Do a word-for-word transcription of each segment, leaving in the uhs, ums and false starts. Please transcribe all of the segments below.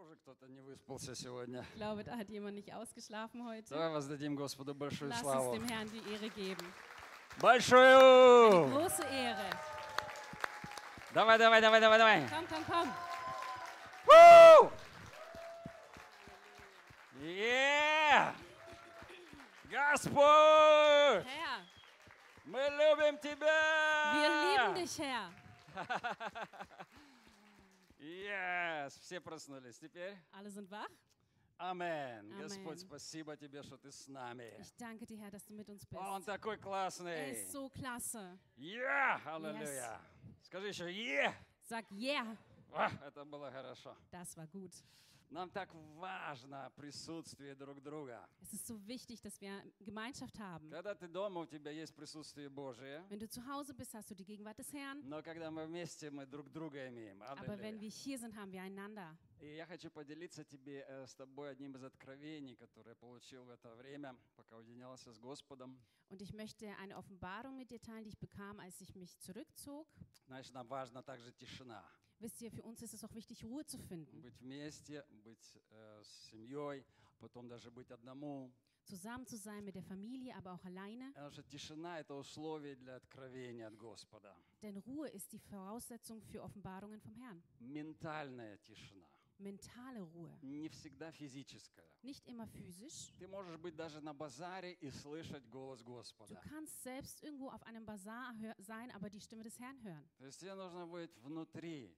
Похоже, кто-то не выспался сегодня. Ich glaube, da hat jemand nicht ausgeschlafen heute. Давай воздадим Господу большую Lass uns славу. dem Herrn die Ehre geben. Большую! Große Ehre. Давай, давай, давай, давай, давай. Komm, komm, komm. Woo! Yeah! Господь! Herr, Мы любим Тебя! wir lieben dich, Herr. Yes! Все проснулись теперь? Alle sind wach. Амен. Амен. Господь, спасибо Тебе, что Ты с нами. Ich danke dir, Herr, dass du mit uns bist. Он такой Er классный. ist so klasse. Yeah! Аллилуйя. Скажи еще yeah! Sag yeah. А, это было хорошо. Das war gut. Нам так важно присутствие друг друга. Es ist so wichtig, dass wir Gemeinschaft haben. Когда ты дома, у тебя есть присутствие Божие. Wenn du zu Hause bist, hast du die Gegenwart des Herrn. Но когда мы вместе, мы друг друга имеем. Aber wenn Аллилуйя. wir hier sind, haben wir einander. И я хочу поделиться тебе, э, с тобой одним из откровений, которое я получил в это время, пока уединялся с Господом. Und ich möchte eine Offenbarung mit dir teilen, die ich bekam, als ich mich zurückzog. Значит, нам важна также тишина. Wisst ihr, für uns ist es auch wichtig, Ruhe zu finden. Быть вместе, быть э, с семьей, потом даже быть одному. Zusammen zu sein mit der Familie, aber auch alleine. Потому что тишина – это условие для откровения от Господа. Denn Ruhe ist die Voraussetzung für Offenbarungen vom Herrn. Ментальная тишина. Mentale Ruhe. Не всегда физическая. Nicht immer physisch. Ты можешь быть даже на базаре и слышать голос Du Господа. kannst selbst irgendwo auf einem Bazar hör- sein, aber die Stimme des Herrn hören. То есть тебе нужно быть внутри,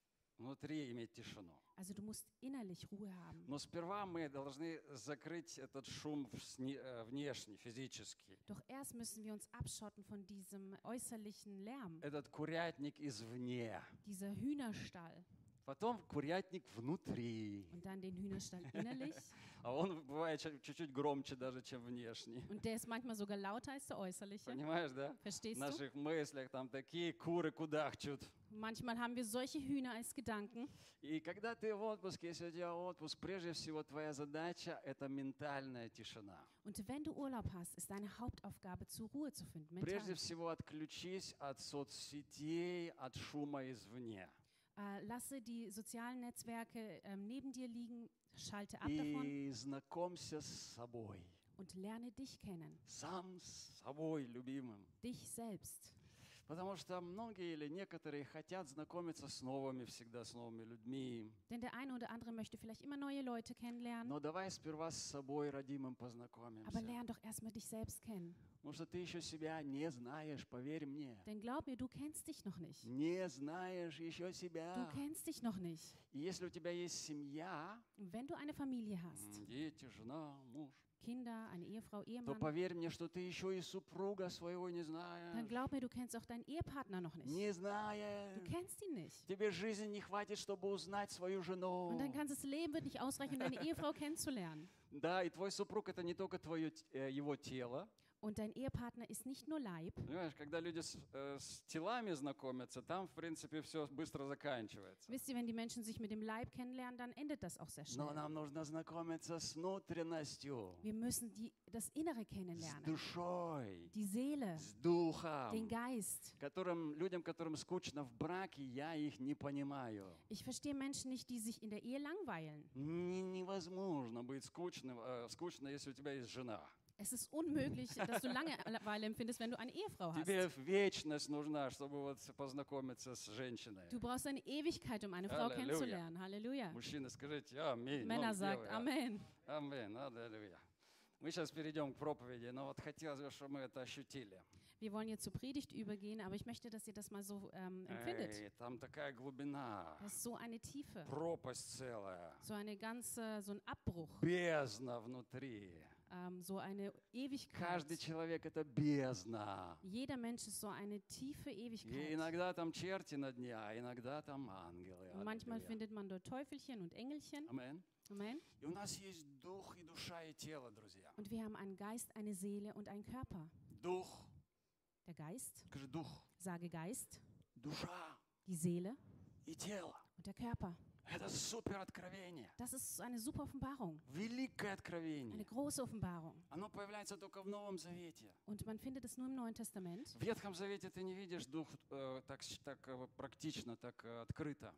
внутри иметь тишину. Also du musst innerlich Ruhe haben. Но сперва мы должны закрыть этот шум всне- э, внешний, физический. Doch erst müssen wir uns abschotten von diesem äußerlichen Lärm, Этот курятник извне. dieser Hühnerstall. Потом курятник внутри. Und dann den Hühnerstall innerlich. А он бывает чуть- чуть-чуть громче даже, чем внешний. Und der ist manchmal sogar lauter als der äußerliche. Понимаешь, да? В Verstehst du? наших мыслях там такие куры кудахчут. Manchmal haben wir solche Hühner als Gedanken. И когда ты в отпуске, если у тебя отпуск, прежде всего твоя задача – это ментальная тишина. Und wenn du Urlaub hast, ist deine Hauptaufgabe, zur Ruhe zu finden. Прежде Mental. всего отключись от соцсетей, от шума извне. Äh, lasse die sozialen Netzwerke ähm, neben dir liegen, schalte ab davon И знакомься с собой. und lerne dich kennen. Сам с собой, любимым. Dich selbst. Потому что многие или некоторые хотят знакомиться с новыми, всегда с новыми людьми. Denn der eine oder andere möchte vielleicht immer neue Leute kennenlernen. Но давай сперва с собой, родимым, Aber познакомимся. lern doch erstmal dich selbst kennen. Потому что ты еще себя не знаешь, поверь мне. Denn glaub mir, du kennst dich noch nicht. Не знаешь еще Du себя. kennst dich noch nicht. И если у тебя есть семья, Und wenn du eine Familie hast, м, дети, жена, муж, Kinder, eine Ehefrau, то Ehemann, поверь мне, что ты еще и супруга своего не dann знаешь. glaub mir, du kennst auch deinen Ehepartner noch nicht. Не Du знаешь. kennst ihn nicht. Тебе жизни не хватит, чтобы узнать свою жену. Und dein ganzes Leben wird nicht ausreichen, um deine Ehefrau kennenzulernen. Да, и твой супруг это не только твое, т- э, его тело. Und dein Ehepartner ist nicht nur Leib. Понимаешь, когда люди с, э, с телами знакомятся, там, в принципе, все быстро заканчивается. Wisst ihr, wenn die Menschen sich mit dem Leib kennenlernen, dann endet das auch sehr Но schnell. нам нужно знакомиться с внутренностью, Wir müssen die, das Innere с kennenlernen. душой, Die Seele, с духом. den Geist. Которым, людям, которым скучно в браке, я их не понимаю. Ich verstehe Menschen nicht, die sich in der Ehe langweilen. Не- невозможно быть скучным, э, скучно, если у тебя есть жена. Es ist unmöglich, dass du Langeweile empfindest, wenn du eine Ehefrau hast. Тебе вечность нужна, чтобы вот познакомиться с женщиной. Du brauchst eine Ewigkeit, um eine Frau Halleluja. kennenzulernen. Halleluja. Мужчины, скажите аминь. Männer Ну, sagt девы, а- Amen. Аминь. Аллилуйя. Мы сейчас перейдем к проповеди, но вот хотелось бы, чтобы мы это ощутили. Wir wollen jetzt zur Predigt übergehen, aber ich möchte, dass ihr das mal so ähm, empfindet. Эй, там такая глубина, Das ist so eine Tiefe, пропасть целая, so eine ganze, so ein Abbruch, бездна внутри. ähm, so eine Ewigkeit. Каждый человек — это бездна. Jeder Mensch ist so eine tiefe И Ewigkeit. иногда там черти на дне, а иногда там ангелы. Und manchmal Аллилуйя. findet man dort Teufelchen und Engelchen. Амен. Amen. И у нас есть дух и душа и тело, друзья. Und wir haben einen Geist, eine Seele und einen Körper. Дух, Der Geist, скажи дух, sage Geist, душа die Seele и тело. und der Körper. Это супер откровение. Das ist eine super Offenbarung, Великое eine откровение. große Offenbarung. Оно появляется только в Новом Завете. Und man findet es nur im Neuen Testament. В Ветхом Завете ты не видишь дух э, так, с- так э, практично, так э, открыто.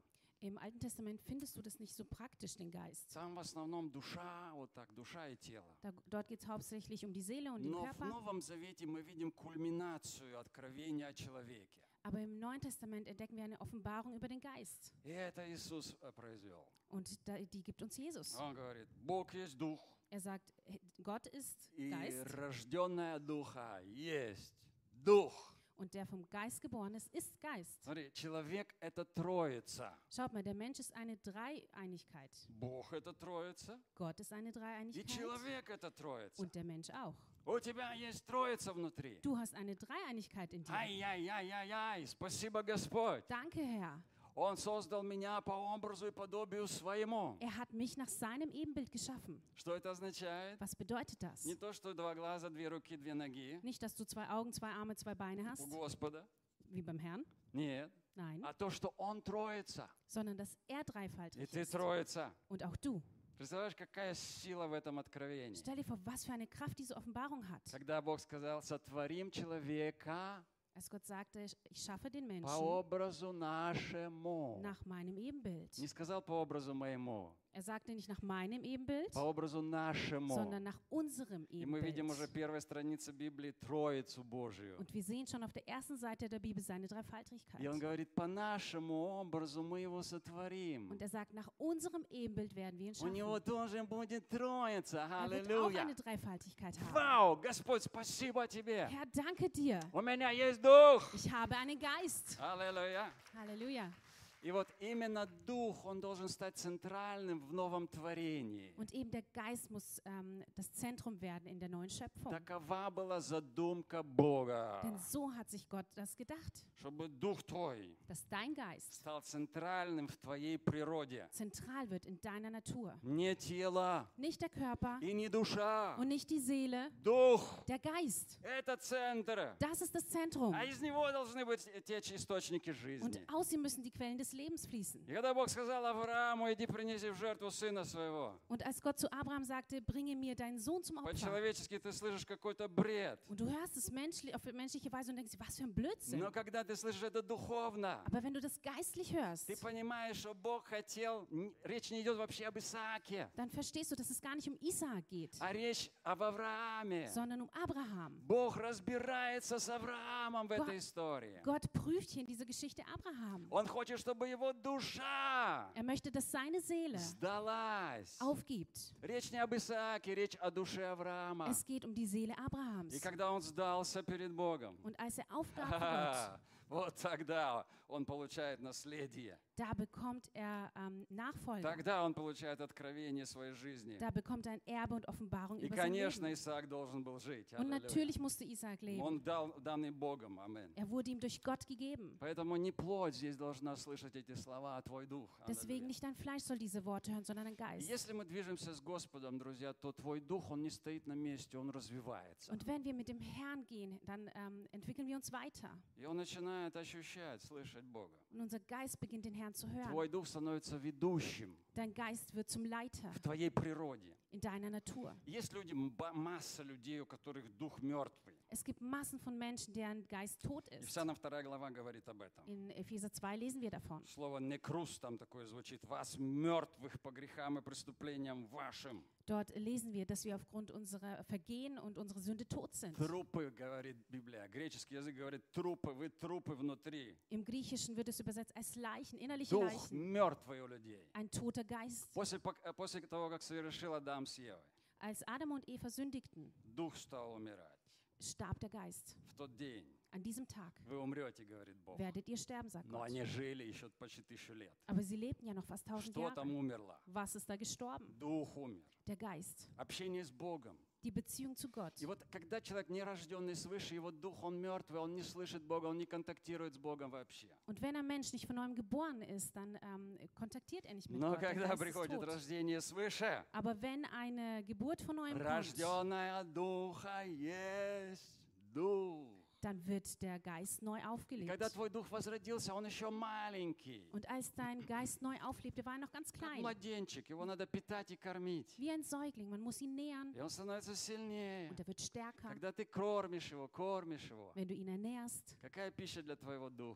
Im Alten Testament findest du das nicht so praktisch, den Geist. Там в основном душа, вот так, душа и тело. Da, dort geht es hauptsächlich um die Seele und den Но в Körper. Новом Завете мы видим кульминацию откровения о человеке. Aber im Neuen Testament entdecken wir eine Offenbarung über den Geist. И это Иисус э, произвел. Und da, die gibt uns Jesus. Он говорит, Бог есть Дух, Er sagt, Gott ist и Geist рожденная Духа есть Дух. und der vom Geist geboren ist, ist Geist. Смотри, человек — это троица. Schaut mal, der Mensch ist eine Dreieinigkeit. Бог — это троица, Gott ist eine и Dreieinigkeit человек — это троица. und der Mensch auch. У тебя есть троица внутри. Du hast eine Dreieinigkeit in dir. Ай-яй-яй-яй-яй, спасибо, Господь. Danke, Herr. Он создал меня по образу и подобию своему. Er hat mich nach seinem Ebenbild geschaffen. Что это означает? Was bedeutet das? Не то, что два глаза, две руки, две ноги Nicht, dass du zwei Augen, zwei Arme, zwei Beine у hast, Господа. wie beim Herrn. Нет. Nein, А то, что Он троица. sondern dass er И dreifaltig ты ist. троица. Und auch du. Представляешь, какая сила в этом откровении? Stell dir vor, was für eine Kraft diese Offenbarung hat. Когда Бог сказал, сотворим человека Als Gott sagte, ich ich schaffe den по Menschen образу нашему. nach meinem Ebenbild. Не сказал по образу моему, Er sagte nicht nach meinem Ebenbild, по образу нашему. sondern nach unserem И мы видим уже Ebenbild. первой странице Библии Троицу Божию. Und wir sehen schon auf der ersten Seite der Bibel seine И Он Dreifaltigkeit. говорит, по нашему образу мы его сотворим. Und er sagt, nach unserem Ebenbild werden wir ihn У него schaffen. тоже будет Троица. Er wird auch Аллилуйя. eine Dreifaltigkeit haben. Вау, Господь, спасибо тебе. Herr, danke dir. У меня есть Дух. Ich habe einen Geist. Аллилуйя. Halleluja. И вот именно Дух, он должен стать центральным в новом творении. Und eben der Geist muss ähm, das Zentrum werden in der neuen Schöpfung. Такова была задумка Бога, Denn so hat sich Gott das gedacht, чтобы Дух Твой dass dein Geist стал центральным в Твоей природе. zentral wird in deiner Natur. Не тело Nicht der Körper и не душа. und nicht die Seele, Дух der Geist. — это центр. Das ist das Zentrum. А из него должны быть течь источники Und жизни. aus ihm müssen die Quellen des Lebens fließen. И когда Бог сказал Аврааму, иди принеси в жертву сына своего, Und als Gott zu Abraham sagte, bringe mir deinen Sohn zum Opfer. по-человечески ты слышишь какой-то бред. Und du hörst es menschlich, auf menschliche Weise und denkst, was für ein Blödsinn. Но когда ты слышишь это духовно, Aber wenn du das geistlich hörst, ты понимаешь, что Бог хотел, н- речь не идет вообще об Исааке, dann verstehst du, dass es gar nicht um Isaak geht, а речь об Аврааме. sondern um Abraham. Бог разбирается с Авраамом в Gott- этой истории. Gott prüft hier in dieser Geschichte Abraham. Он хочет, чтобы его душа Er möchte, dass seine Seele сдалась. aufgibt. Речь не об Исааке, речь о душе Авраама. Es geht um die Seele И Abrahams. когда он сдался перед Богом, Und als er aufgab vor Gott, вот тогда он получает наследие. da bekommt er ähm, Nachfolger. Тогда он получает откровение своей жизни. Da bekommt er ein Erbe und Offenbarung И, über sein конечно, Leben. Исаак должен был жить. Und Аллилуйя. natürlich musste Isaak leben. Он дал, данный Богом. Аминь. Er wurde ihm durch Gott gegeben. Поэтому не плоть здесь должна слышать эти слова, а твой дух. Deswegen Аллилуйя. nicht dein Fleisch soll diese Worte hören, sondern dein И Geist. Если мы движемся с Господом, друзья, то твой дух, он не стоит на месте, он развивается. Und wenn wir mit dem Herrn gehen, dann ähm, entwickeln wir uns weiter. И он начинает ощущать, слышать Бога. Und unser Geist beginnt den Herrn zu hören. Твой дух становится ведущим Dein Geist wird zum Leiter в твоей природе. in deiner Natur. Есть люди, м- масса людей, у которых дух мертвый. Es gibt Massen von Menschen, deren Geist tot ist. Ефесянам вторая глава говорит об этом. In Epheser zwei lesen wir davon. Слово «некрус» там такое звучит. «Вас мертвых по грехам и преступлениям вашим». Dort lesen wir, dass wir aufgrund unserer Vergehen und unserer Sünde tot sind. Трупы, говорит Библия. Греческий язык говорит трупы. Вы трупы внутри. Im Griechischen wird es übersetzt als Leichen, innerliche Дух Leichen. мертвый у людей. Ein toter Geist. После, пок- э, после того, как совершил Адам с Евой, Als Adam und Eva sündigten, дух стал умирать. starb der Geist. В тот день An diesem Tag вы умрете, говорит Бог. werdet ihr sterben, sagt Но Gott. они жили еще почти тысячу лет. Aber sie lebten ja noch fast tausend Что там Jahre. умерло? Was ist da gestorben? Дух умер. Der Geist. Общение с Богом. Die Beziehung zu Gott. И вот когда человек не рожденный свыше, его дух, он мертвый, он не слышит Бога, он не контактирует с Богом вообще. Und wenn ein Mensch nicht von neuem geboren ist, dann ähm, kontaktiert er nicht mit Но Gott. Der когда Geist ist приходит tot. рождение свыше, Aber wenn eine Geburt von neuem kommt, рожденная от Духа есть Дух. dann wird der Geist neu И aufgelebt. когда твой дух возродился, он еще маленький. Und als dein Geist neu auflebte, war er noch ganz Как klein. младенчик, его надо питать и кормить. Wie ein Säugling. Man muss ihn nähern И он становится сильнее. und er wird stärker. Когда ты кормишь его, кормишь его. Wenn du ihn ernährst, Какая пища для твоего духа?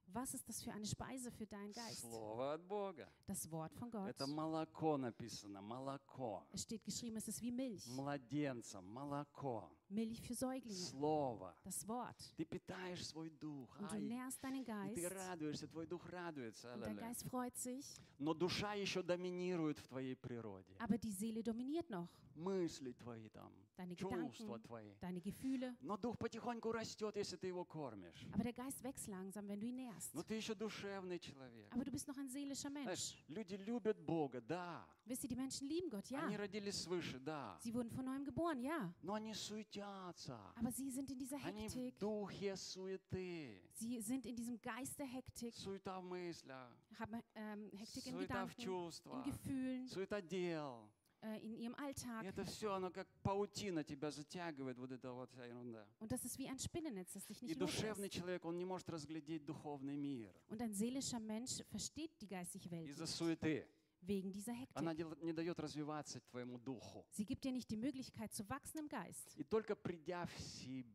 Was ist das für eine Speise für deinen Geist? Слово от Бога. Das Wort von Gott. Это молоко написано, молоко. Es steht geschrieben, es ist wie Milch. Младенцам, молоко. Milch für Säuglinge. Слово. Das Wort. Ты питаешь свой дух. Und du Ай. nährst deinen И Geist. ты радуешься, твой дух радуется. Und dein Аллилуйя. Geist freut sich. Но душа еще доминирует в твоей природе. Aber die Seele dominiert noch. Мысли твои там, Deine чувства Gedanken, твои. deine Gefühle. Но дух потихоньку растет, если ты его кормишь. Aber der Geist wächst langsam, wenn du ihn nährst. Но ты еще душевный человек. Aber du bist noch ein seelischer Mensch. Знаешь, люди любят Бога, да. Wisst ihr, die Menschen lieben Gott, ja. Они родились свыше, да. Sie wurden von neuem geboren, ja. Но они суетятся. Aber sie sind in dieser Они в Hektik. духе суеты. Sie sind in diesem Geist der Hektik. Суета в мыслях, Haben ähm, Hektik in суета в Gedanken, in чувствах, Gefühlen, суета дел. äh, in ihrem И Alltag. это все, оно как паутина тебя затягивает, вот эта вот вся ерунда. Und das ist wie ein Spinnennetz, das dich И nicht душевный loslässt. человек, он не может разглядеть духовный мир Und ein seelischer Mensch versteht die geistige Welt из-за nicht, суеты. wegen dieser Она Hektik. дел- не дает развиваться твоему духу. Sie gibt dir nicht die Möglichkeit zu wachsen im Geist. И только придя в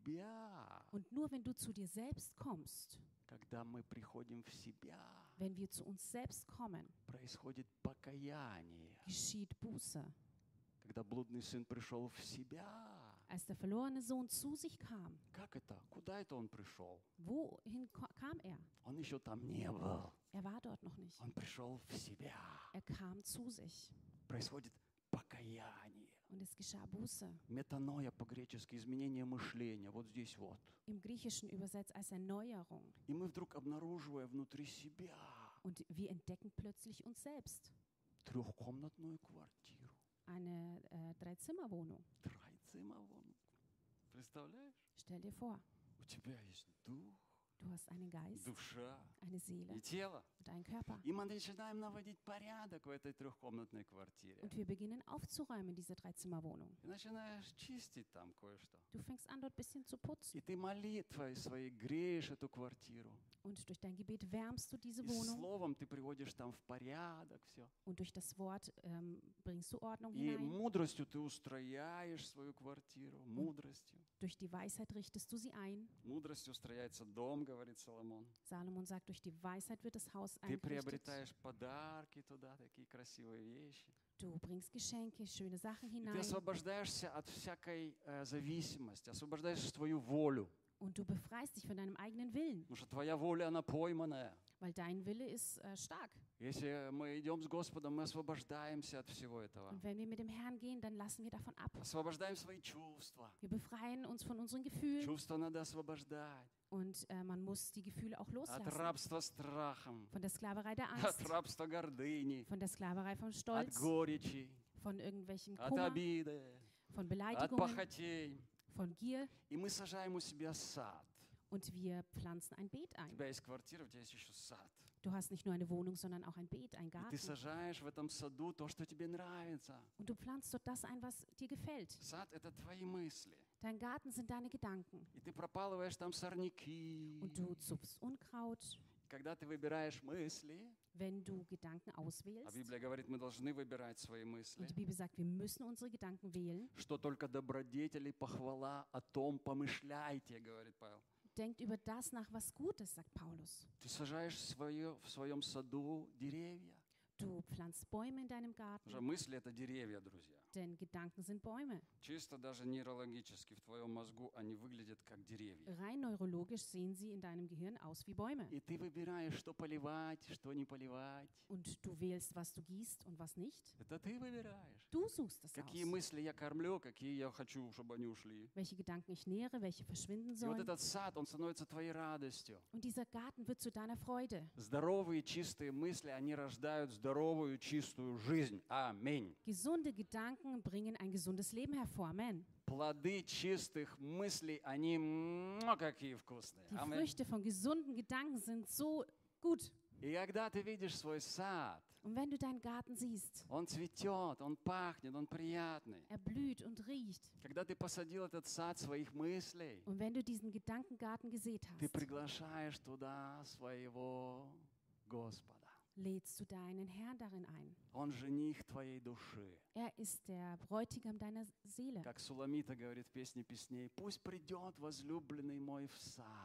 себя, Und nur wenn du zu dir selbst kommst, когда мы приходим в себя, wenn wir zu uns selbst kommen, происходит покаяние. geschieht Buße. Когда блудный сын пришел в себя, Als der verlorene Sohn zu sich kam, как это? Куда это он пришел? wohin ko- kam er? Он еще там не был. Er war dort noch nicht. Он пришел в себя. Er kam zu sich Происходит покаяние. und es geschah Buße. Метаноя по-гречески, изменение мышления, вот здесь вот. Im Griechischen übersetzt als Erneuerung. И мы вдруг обнаруживая внутри себя Und wir entdecken plötzlich uns selbst. трехкомнатную квартиру. Eine äh, Dreizimmerwohnung. Трайцимовон. Представляешь? Stell dir vor, У тебя есть дух, du hast einen Geist, душа eine Seele и тело. und einen Körper. И мы начинаем наводить порядок в этой трехкомнатной квартире. Und wir beginnen aufzuräumen in dieser Dreizimmerwohnung. И начинаешь чистить там кое-что. Du fängst an, dort ein bisschen zu putzen. И ты молитвой своей греешь эту квартиру. Und durch dein Gebet wärmst du diese И Wohnung. словом ты приводишь там в порядок все. Und durch das Wort ähm, bringst du Ordnung И hinein. мудростью ты устрояешь свою квартиру. Мудростью. Durch die Weisheit richtest du sie ein. Мудростью устрояется дом, говорит Соломон. Salomon sagt, durch die Weisheit wird das Haus Ты eingerichtet. приобретаешь подарки туда, такие красивые вещи. Du bringst Geschenke, schöne Sachen И ты hinein. освобождаешься от всякой э, зависимости, освобождаешь свою волю. Und du befreist dich von deinem eigenen Willen, Потому что твоя воля, она пойманная. weil dein Wille ist äh, stark. Если мы идем с Господом, мы освобождаемся от всего этого. Und wenn wir mit dem Herrn gehen, dann lassen wir davon ab. Освобождаем свои чувства. Wir befreien uns von unseren Gefühlen. Чувства надо освобождать. Und äh, man muss die Gefühle auch От loslassen. рабства страхом, Von der Sklaverei der от Angst, рабства гордыни, von der Sklaverei vom от Stolz, горечи, von irgendwelchen от Kummer, обиды, von от Beleidigungen, похотей. von Gier. И мы сажаем у себя сад. Und wir pflanzen ein Beet У ein. тебя есть квартира, у тебя есть еще сад. Du hast nicht nur eine Wohnung, sondern auch ein Beet, ein И ты Garten. сажаешь в этом саду то, что тебе нравится. Und du pflanzt dort das ein, was dir gefällt. Сад — это твои мысли. Dein Garten sind deine Gedanken. И ты пропалываешь там сорняки. Und du zupfst Unkraut. Когда ты выбираешь мысли, Wenn du Gedanken а auswählst, Библия говорит, мы должны выбирать свои мысли, und die Bibel sagt, wir müssen unsere Gedanken wählen, что только добродетели, похвала о том помышляйте, говорит Павел. denkt über das nach, was gut ist, sagt Paulus. Ты сажаешь свое, в своем саду деревья. Du pflanzt Bäume in deinem Потому что Garten, мысли — это деревья, друзья. denn Gedanken sind Bäume. Чисто даже нейрологически в твоем мозгу они выглядят как деревья. Rein neurologisch sehen sie in deinem Gehirn aus wie Bäume. И ты выбираешь, что поливать, что не поливать. Und du wählst, was du gießt und was nicht. Это ты выбираешь. Du suchst es Какие aus. мысли я кормлю, какие я хочу, чтобы они ушли. Welche Gedanken ich nähere, welche verschwinden И вот sollen. этот сад, он становится твоей радостью. Und dieser Garten wird zu deiner Freude. Здоровые, чистые мысли, они рождают здоровую, чистую жизнь. Аминь. Gesunde Gedanken bringen ein gesundes Leben hervor. Amen. Плоды чистых мыслей, они м, какие вкусные. Die Аминь. Früchte von gesunden Gedanken sind so gut. И когда ты видишь свой сад, Und wenn du deinen Garten siehst, он цветет, он пахнет, он приятный. er blüht und riecht. Когда ты посадил этот сад своих мыслей, Und wenn du diesen Gedankengarten gesät ты hast, приглашаешь туда своего Господа. lädst du deinen Herrn darin ein. Он жених твоей души. Er ist der Bräutigam deiner Seele. Как Суламита говорит в песне песней, пусть придет возлюбленный мой в сад.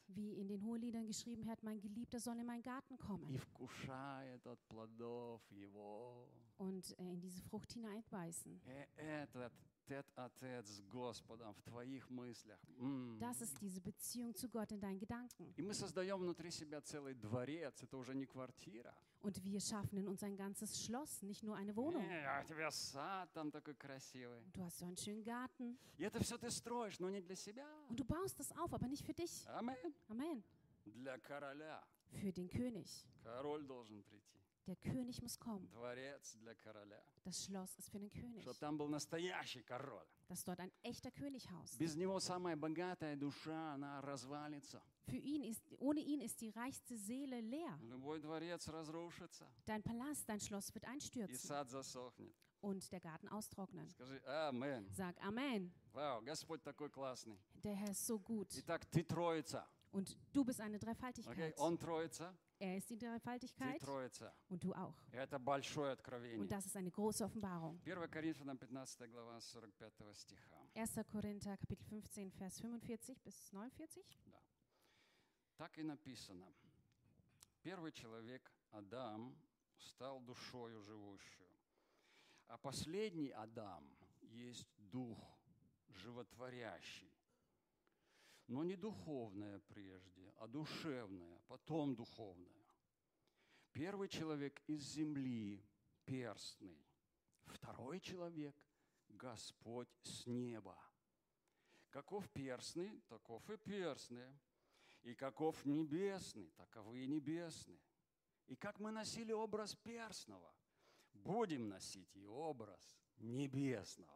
wie in den Hoheliedern geschrieben hat, mein Geliebter soll in meinen Garten и kommen вкушает от плодов его. und äh, in diese Frucht hineinbeißen. И этот тет-а-тет с Господом в твоих мыслях. М. Das ist diese Beziehung zu Gott in deinen Gedanken. И мы создаем внутри себя целый дворец. Это уже не квартира. Und wir schaffen in uns ein ganzes Schloss, nicht nur eine Wohnung. Э, а у тебя сад там такой красивый. Du hast so einen schönen Garten И это все ты строишь, но не для себя. und du baust das auf, aber nicht für dich. Аминь. Amen. Для короля. Für den König. Король должен прийти. Der König muss kommen. Дворец для короля. Das Schloss ist für den König. Чтобы там был настоящий король. Dass dort ein echter König haust. Без него самая богатая душа, она развалится. Für ihn ist, ohne ihn ist die reichste Seele leer. Любой дворец разрушится. Dein Palast, dein Schloss wird И einstürzen сад засохнет. und der Garten austrocknen. Скажи Амен. Sag Amen. Вау, Господь такой классный. Der Herr ist so gut. Итак, ты троица. Und du bist eine Окей? Dreifaltigkeit. Он троица, Er ist die ты Dreifaltigkeit троица. und du auch. И это большое откровение. Und das ist eine große Offenbarung. первое Коринфянам пятнадцатая глава сорок пятого стиха. erster Korinther, Kapitel fünfzehn, Vers fünfundvierzig bis neunundvierzig. Да. Так и написано. Первый человек, Адам, стал душою живущую. А последний Адам есть дух животворящий. Но не духовное прежде, а душевное, потом духовное. Первый человек из земли, перстный. Второй человек – Господь с неба. Каков перстный, таков и перстный. И каков небесный, таковы и небесные. И как мы носили образ перстного, будем носить и образ небесного.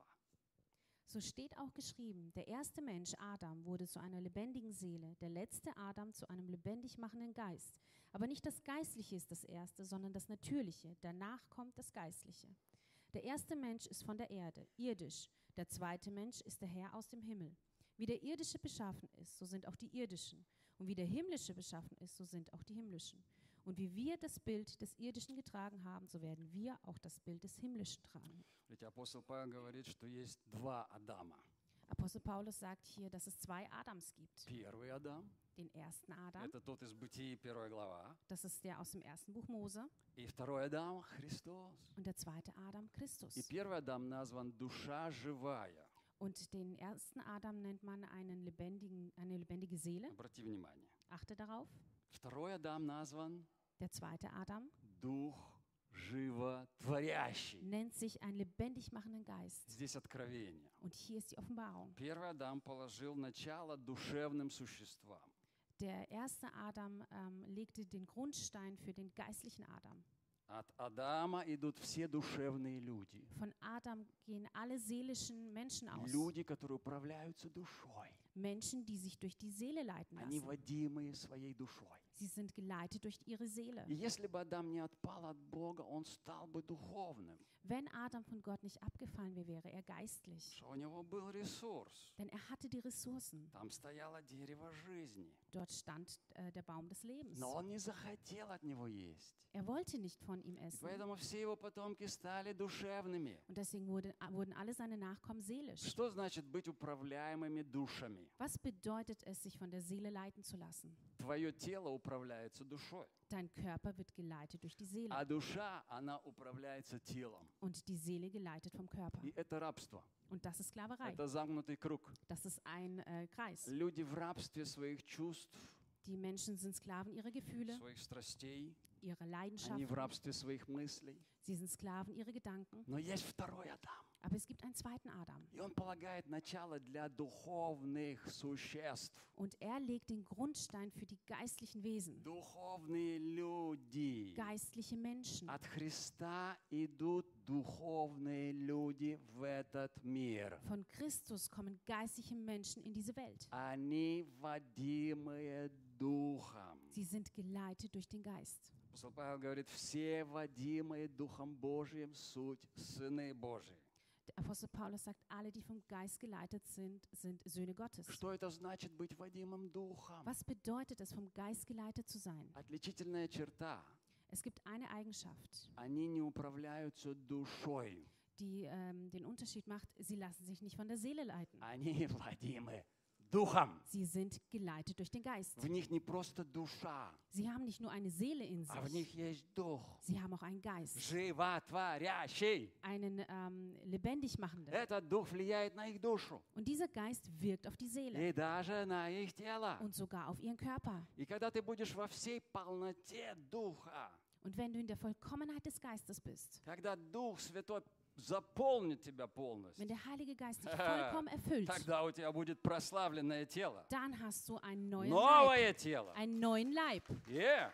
So steht auch geschrieben, der erste Mensch, Adam, wurde zu einer lebendigen Seele, der letzte Adam zu einem lebendig machenden Geist. Aber nicht das Geistliche ist das Erste, sondern das Natürliche. Danach kommt das Geistliche. Der erste Mensch ist von der Erde, irdisch. Der zweite Mensch ist der Herr aus dem Himmel. Wie der Irdische beschaffen ist, so sind auch die Irdischen. Und wie der Himmlische beschaffen ist, so sind auch die Himmlischen. Und wie wir das Bild des Irdischen getragen haben, so werden wir auch das Bild des Himmlischen tragen. Ведь апостол Павел говорит, что есть два Адама. Apostel Paulus sagt hier, dass es zwei Adams gibt. Первый Адам, Den ersten Adam, это тот из Бытии, первая глава. das ist der aus dem ersten Buch Mose. И второй Адам, Христос. Und der zweite Adam, Christus. И первый Адам назван душа живая. Und den ersten Adam nennt man einen lebendigen, eine lebendige Seele. Обрати внимание. Achte darauf. Второй Адам назван Der zweite Adam дух животворящий. nennt sich einen lebendig machenden Geist. Здесь откровение. Und hier ist die Offenbarung. Первый Адам положил начало душевным существам. Der erste Adam ähm, legte den Grundstein für den geistlichen Adam. От Адама идут все душевные люди. Von Adam gehen alle seelischen Menschen aus. Люди, которые управляются душой. Menschen, die sich durch die Seele leiten Они lassen. водимые своей душой. Sie sind geleitet durch ihre Seele. И если бы Адам не отпал от Бога, он стал бы духовным. Wenn Adam von Gott nicht abgefallen wäre, wäre er geistlich. Что у него был ресурс. Denn er hatte die Ressourcen. Там стояло дерево жизни. Dort stand äh, der Baum des Lebens. Но он не захотел от него есть. Er wollte nicht von ihm И essen. поэтому все его потомки стали душевными. Und deswegen wurde, wurden alle seine Nachkommen seelisch. Что значит быть управляемыми душами? Was bedeutet es, sich von der Seele leiten zu lassen? Твое тело управляется душой. Dein Körper wird geleitet durch die Seele. А душа, она управляется телом. Und die Seele geleitet vom Körper. И это рабство. Und das ist Sklaverei. Это замкнутый круг. Das ist ein äh, Kreis. Люди в рабстве своих чувств, Die Menschen sind Sklaven ihrer Gefühle, своих страстей. ihrer Они в Leidenschaften. рабстве своих мыслей. Sie sind Sklaven ihrer Gedanken. Но есть второй Адам. Aber es gibt einen zweiten Adam. И он полагает начало для духовных существ. Und er legt den Grundstein für die geistlichen Wesen. Духовные люди. Geistliche Menschen. От Христа идут духовные люди в этот мир. Von Christus kommen geistliche Menschen in diese Welt. Они водимые Духом. Sie sind geleitet durch den Geist. Апостол Павел говорит, все водимые Духом Божьим суть сыны Божьи. Der Apostel Paulus sagt, alle, die vom Geist geleitet sind, sind Söhne Gottes. Что это значит быть водимым Духом? Was bedeutet es, vom Geist geleitet zu sein? Отличительная черта. Es gibt eine Eigenschaft, Они не управляются душой. die ähm, den Unterschied macht. Sie lassen sich nicht von der Seele leiten. Они водимы духом. Sie sind geleitet durch den Geist. В них не просто душа, Sie haben nicht nur eine Seele in а в sich, них есть дух. sie haben auch einen Geist, Животворящий. einen ähm, lebendig machenden. Этот дух влияет на их душу Und dieser Geist wirkt auf die Seele и даже на их тело. und sogar auf ihren Körper. И когда ты будешь во всей полноте духа, Und wenn du in der Vollkommenheit des Geistes bist, когда Дух Святой заполнит тебя полностью, wenn der Heilige Geist dich vollkommen erfüllt, тогда у тебя будет прославленное тело. dann hast du einen neuen Leib, Новое тело. einen neuen Leib, Yeah.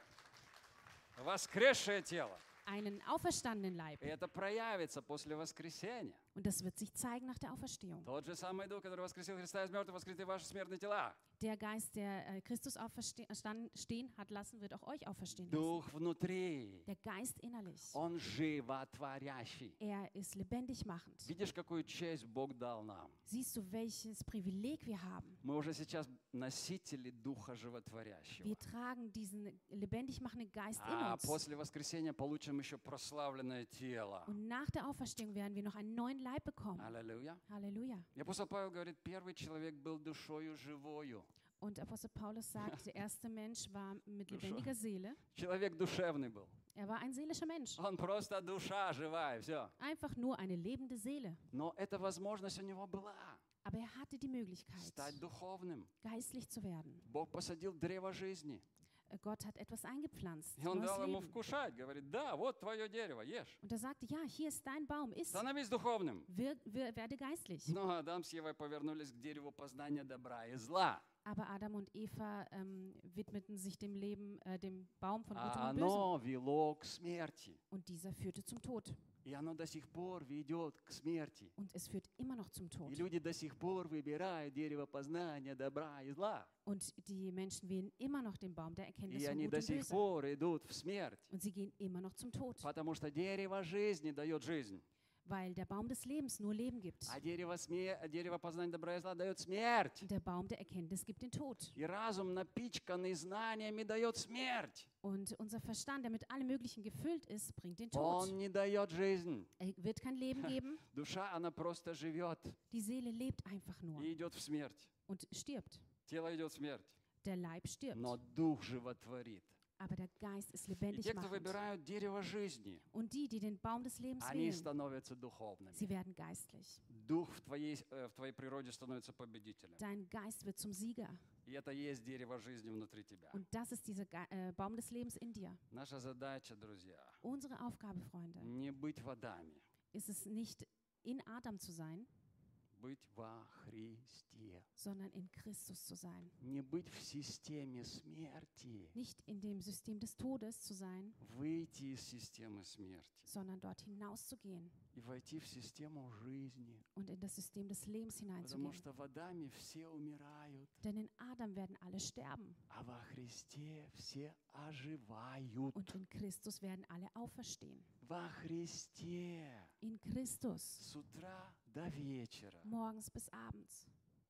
Воскресшее тело. einen auferstandenen Leib. И это проявится после воскресения. Und das wird sich zeigen nach der Auferstehung. Тот же самый Дух, который воскресил Христа из мертвых, воскресит и ваши смертные тела. Der Geist, der äh, Christus auferstehen hat lassen, wird auch euch auferstehen lassen. Дух внутри. Der Geist innerlich, Он животворящий. er ist lebendig machend. Видишь, какую честь Бог дал нам? Siehst du, welches Privileg wir haben? Мы уже сейчас носители Духа Животворящего. Wir tragen diesen lebendig machenden Geist in А uns. после воскресения получим еще прославленное тело. Und nach der Auferstehung werden wir noch einen neuen Leib bekommen. Аллилуйя. Halleluja. И апостол Павел говорит, первый человек был душою живою. Und Apostel Paulus sagt, der erste Mensch war mit Dusche. lebendiger Seele. Человек душевный был. Er war ein seelischer Mensch. Он просто душа живая, все. Einfach nur eine lebende Seele. Но эта возможность у него была. Aber er hatte die Möglichkeit, Стать духовным. geistlich zu werden. Бог посадил древо жизни. Gott hat etwas eingepflanzt. И он neues дал ему Leben. вкушать. Говорит, да, вот твое дерево, ешь. Und er sagte, ja, hier ist dein Baum, iss, Становись духовным. wir, wir, werde geistlich. Но Адам с Евой повернулись к дереву познания добра и зла. Aber Adam und Eva ähm, widmeten sich dem Leben, äh, dem Baum von Gutem А und Bösem. оно вело к смерти. Und dieser führte zum Tod. И оно до сих пор ведет к смерти. Und es führt immer noch zum И Tod. люди до сих пор выбирают дерево познания добра и зла. Und die Menschen wählen immer noch den Baum der Erkenntnis И von они Gut до und сих Böse. пор идут в смерть. Und sie gehen immer noch zum Tod. Потому что дерево жизни дает жизнь. Weil der Baum des Lebens nur Leben gibt. А дерево, сме... дерево познания добра и зла дает смерть. Und der Baum der Erkenntnis gibt den Tod. И разум, напичканный знаниями, дает смерть. Und unser Verstand, der mit allem Möglichen gefüllt ist, bringt den Tod. Он не дает жизнь. Er wird kein Leben geben. Душа, она просто живет Die Seele lebt einfach nur и идет в смерть. und stirbt. Тело идет в смерть. Der Leib stirbt. Но дух животворит. Aber der Geist ist И lebendig те, кто machend. выбирают дерево жизни, Und die, die den Baum des Lebens они wählen, становятся духовными. sie werden geistlich. Дух в твоей, э, в твоей природе становится победителем. Dein Geist wird zum Sieger. И это и есть дерево жизни внутри тебя. Und das ist dieser Ge äh, Baum des Lebens in dir. Наша задача, друзья, Unsere Aufgabe, Freunde, не быть в Адаме, ist es nicht, in Adam zu sein, быть во Христе. sondern in Christus zu sein. Не быть в системе смерти, Nicht in dem System des Todes zu sein, выйти из системы смерти sondern dort hinauszugehen и войти в систему жизни. und in das System des Lebens Потому hineinzugehen. что в Адаме все умирают, Denn in Adam werden alle sterben а во Христе все оживают. und in Christus werden alle auferstehen. Во Христе In Christus, с утра до вечера. morgens bis abends.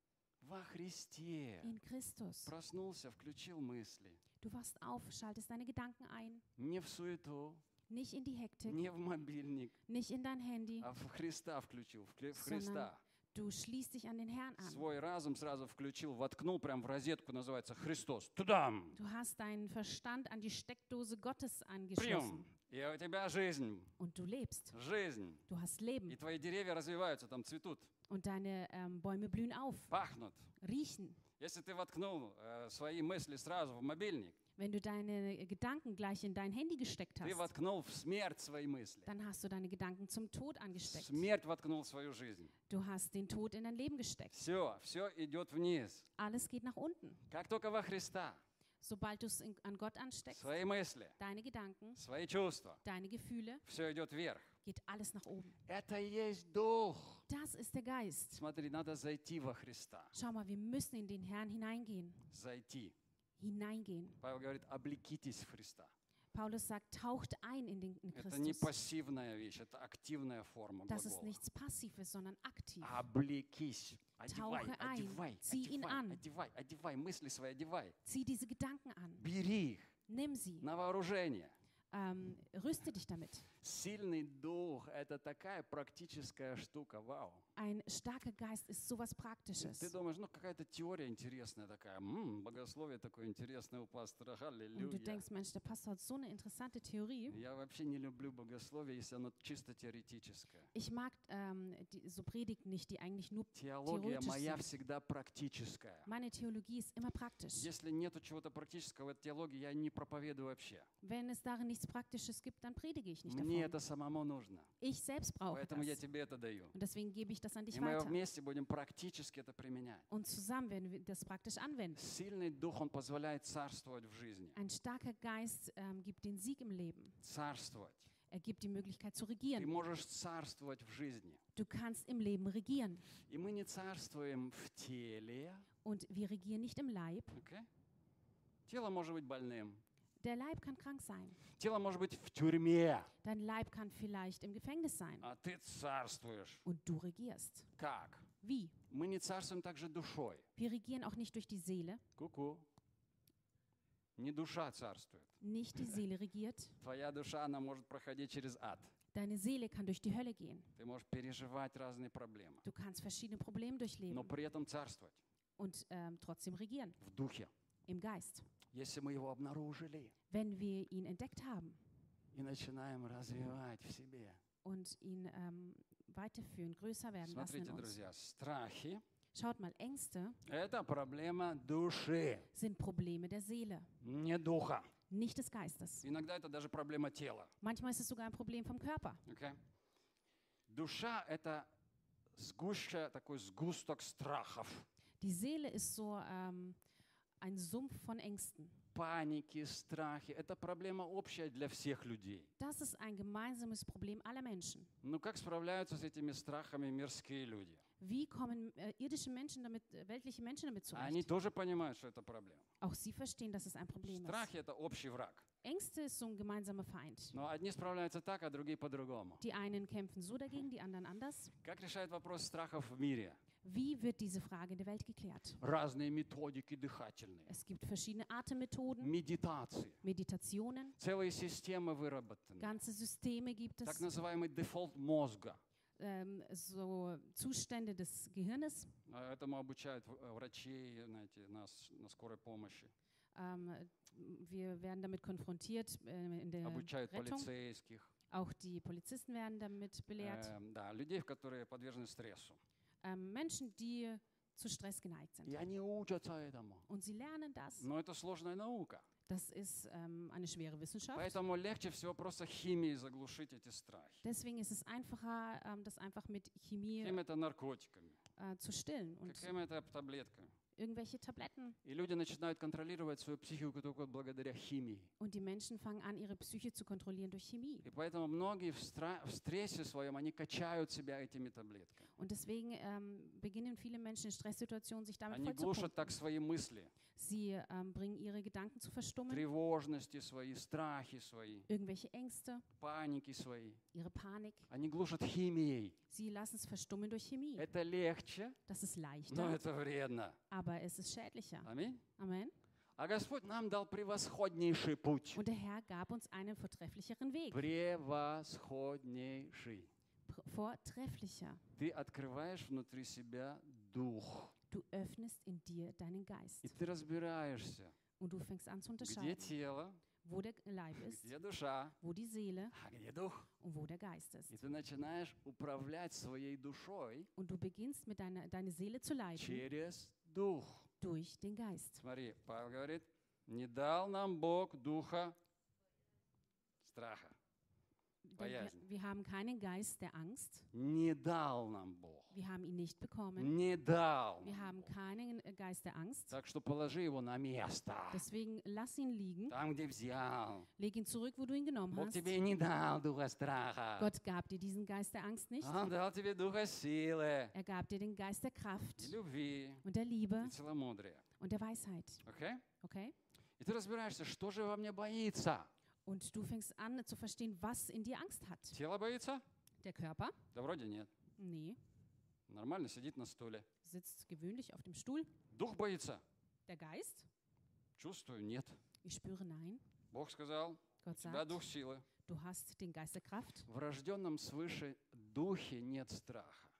Во Христе In Christus. проснулся, включил мысли. Du wachst auf, schaltest deine Gedanken ein, Не в суету, nicht in die Hektik, не в мобильник, nicht in dein Handy. а в Христа включил, в Хри- в Sondern Христа. Du schließt dich an den Herrn an. Свой разум сразу включил, воткнул прям в розетку, называется Христос. Тудам! Du hast deinen Verstand an die Steckdose Gottes Прием! angeschlossen И у тебя жизнь, und du lebst. жизнь. Du hast И Leben твои деревья развиваются, там цветут, und deine ähm, Bäume blühen auf, пахнут. riechen. Если ты воткнул э, свои мысли сразу в мобильник, Wenn du deine Gedanken gleich in dein Handy gesteckt ты hast, воткнул в смерть свои мысли. dann hast du deine Gedanken zum Tod angesteckt. Смерть воткнул в свою жизнь. Du hast den Tod in dein Leben gesteckt. Все, все идет вниз. Alles geht nach unten. Как только во Христа Sobald du es in- an Gott ansteckst, свои мысли, deine Gedanken, свои чувства, deine Gefühle, все идет вверх. geht alles nach oben. Это и есть Дух. Das ist der Geist. Смотри, надо зайти во Христа. Schau mal, wir müssen in den Herrn hineingehen. Зайти. Hineingehen. Павел говорит, облекитесь в Христа. Paulus sagt, taucht ein in den in Это не Christus. пассивная вещь, это активная форма Das ist глагола. nichts Passives, sondern aktiv. Облекись. Одевай, Tauche ein. одевай, Zieh ihn одевай, an. одевай, одевай, мысли свои одевай. Zieh diese Gedanken an. Бери их Nimm sie. на вооружение. Ähm, rüste dich damit. Сильный дух – это такая практическая штука, вау. Ein starker Geist ist sowas Ты Praktisches. думаешь, ну какая-то теория интересная такая, м, богословие такое интересное у пастора, Und du аллилуйя. denkst, Mensch, der Pastor hat so eine interessante Theorie. Я вообще не люблю богословие, если оно чисто теоретическое. Ich mag ähm, die, so Predigten nicht, die eigentlich nur Теология theoretisch моя sind. всегда практическая. Meine Theologie ist immer praktisch. Если нету чего-то практического в этой теологии, я не проповедую вообще. Wenn es darin nichts Praktisches gibt, dann predige ich nicht Мне davon. это самому нужно. Ich selbst brauche Поэтому я das. тебе это даю. Und deswegen gebe ich das an dich И мы weiter. вместе будем практически это применять. Und zusammen werden wir das praktisch anwenden. Сильный дух, он позволяет царствовать в жизни. Ein starker Geist ähm, gibt den Sieg im Leben. Царствовать. Er gibt die Möglichkeit zu Ты regieren. можешь царствовать в жизни. Du kannst im Leben regieren. И мы не царствуем в теле. Und wir regieren nicht im Leib. Okay? Тело может быть больным. Der Leib kann krank sein. Тело может быть в тюрьме, Dein Leib kann vielleicht im Gefängnis sein. а ты царствуешь. Und du regierst. Как? Wie? Мы не царствуем также душой. Wir regieren auch nicht durch die Seele. Ку-ку. Не душа царствует. Nicht die Seele regiert. Твоя душа, она может проходить через ад. Deine Seele kann durch die Hölle gehen. Ты можешь переживать разные проблемы, Du kannst verschiedene Probleme но durchleben при этом царствовать und ähm, trotzdem regieren. в духе. Im Geist. Если мы его обнаружили Wenn wir ihn entdeckt haben и начинаем развивать в себе. und ihn ähm, weiterführen, größer werden lassen in Смотрите, uns. друзья, страхи Schaut mal, Ängste – это проблема души, sind Probleme der Seele, не духа. nicht des Geistes. Иногда это даже проблема тела. Manchmal ist es sogar ein Problem vom Körper. Okay? Душа – это сгуща, такой сгусток страхов, Die Seele ist so ähm, ein Sumpf von Ängsten. паники, страхи. Это проблема общая для всех людей. Das ist ein gemeinsames Problem aller Menschen. Но как справляются с этими страхами мирские люди? Wie kommen äh, irdische Menschen damit, äh, weltliche Menschen damit Они zurecht? тоже понимают, что это проблема. Auch sie verstehen, dass es ein Problem ist. Страхи – это общий враг. Ängste ist so ein gemeinsamer Feind. Но одни справляются так, а другие по-другому. Die einen kämpfen so dagegen, die anderen anders. Как решают вопрос страхов в мире? Wie wird diese Frage in der Welt geklärt? Разные методики дыхательные, Es gibt verschiedene Atemmethoden, медитации, Meditationen, целые системы выработаны. ganze Systeme gibt Так es, называемый дефолт мозга. ähm, so Zustände des Gehirnes. А Этому обучают в- врачи, знаете, нас на скорой помощи. Ähm, wir werden damit konfrontiert äh, in der Обучают Rettung. полицейских. Auch die Polizisten werden damit belehrt. Эм, да, людей, которые подвержены стрессу. Ähm, Menschen, die zu Stress geneigt sind. И они учатся этому. Und sie lernen das. Но это сложная наука. Das ist ähm, eine schwere Wissenschaft. Поэтому легче всего просто химией заглушить эти страхи. Deswegen ist es einfacher, ähm, das einfach mit Chemie Какими-то наркотиками, äh, zu stillen und какими-то таблетками. irgendwelche Tabletten. И люди начинают контролировать свою психику только благодаря химии. Und die Menschen fangen an, ihre Psyche zu kontrollieren durch Chemie. И поэтому многие в, стра- в стрессе своем, они качают себя этими таблетками. Und deswegen ähm, beginnen viele Menschen in Stresssituationen, sich damit Они глушат vollzupumpen. так свои мысли, Sie ähm, bringen ihre Gedanken zu verstummen, тревожности свои, страхи свои, irgendwelche Ängste, паники свои. ihre Panik. Они глушат химией. Sie lassen es verstummen durch Chemie. Это легче, Das ist но leichter, это вредно. aber es ist schädlicher. Аминь. Amen. А Господь нам дал превосходнейший путь. Und der Herr gab uns einen vortrefflicheren Weg. Превосходнейший. Pr- Vortrefflicher. Ты открываешь внутри себя дух. Du öffnest in dir deinen Geist. И ты разбираешься, Und du fängst an zu где unterscheiden, тело, wo der Leib ist, где душа, wo die Seele а где дух. und wo der Geist ist. И ты начинаешь управлять своей душой Und du beginnst mit deiner deine Seele zu leiten через дух. durch den Geist. Смотри, Павел говорит, не дал нам Бог духа страха. Denn wir, Боязнь. wir haben keinen Geist der Angst. Не дал нам Бог. Wir haben ihn nicht bekommen. Не дал. Wir haben keinen äh, Geist der Angst. Так что положи его на место. Deswegen lass ihn liegen. Там, где взял. Leg ihn zurück, wo du ihn genommen Бог hast. тебе не дал духа страха. Gott gab dir diesen Geist der Angst nicht. Он дал тебе духа силы, Er gab dir den Geist der Kraft и любви, und der Liebe и целомудрия. und der Weisheit. Окей? Okay? И ты разбираешься, что же во мне боится. Und du fängst an zu verstehen, was in dir Angst hat. Тело боится? Der Körper? Да вроде нет. Nee, Нормально сидит на стуле. sitzt gewöhnlich auf dem Stuhl. Дух боится? Der Geist? Чувствую, нет. Ich spüre nein. Бог сказал, Gott у тебя sagt, дух силы. du hast den Geist der Kraft. В рожденном свыше духе нет страха.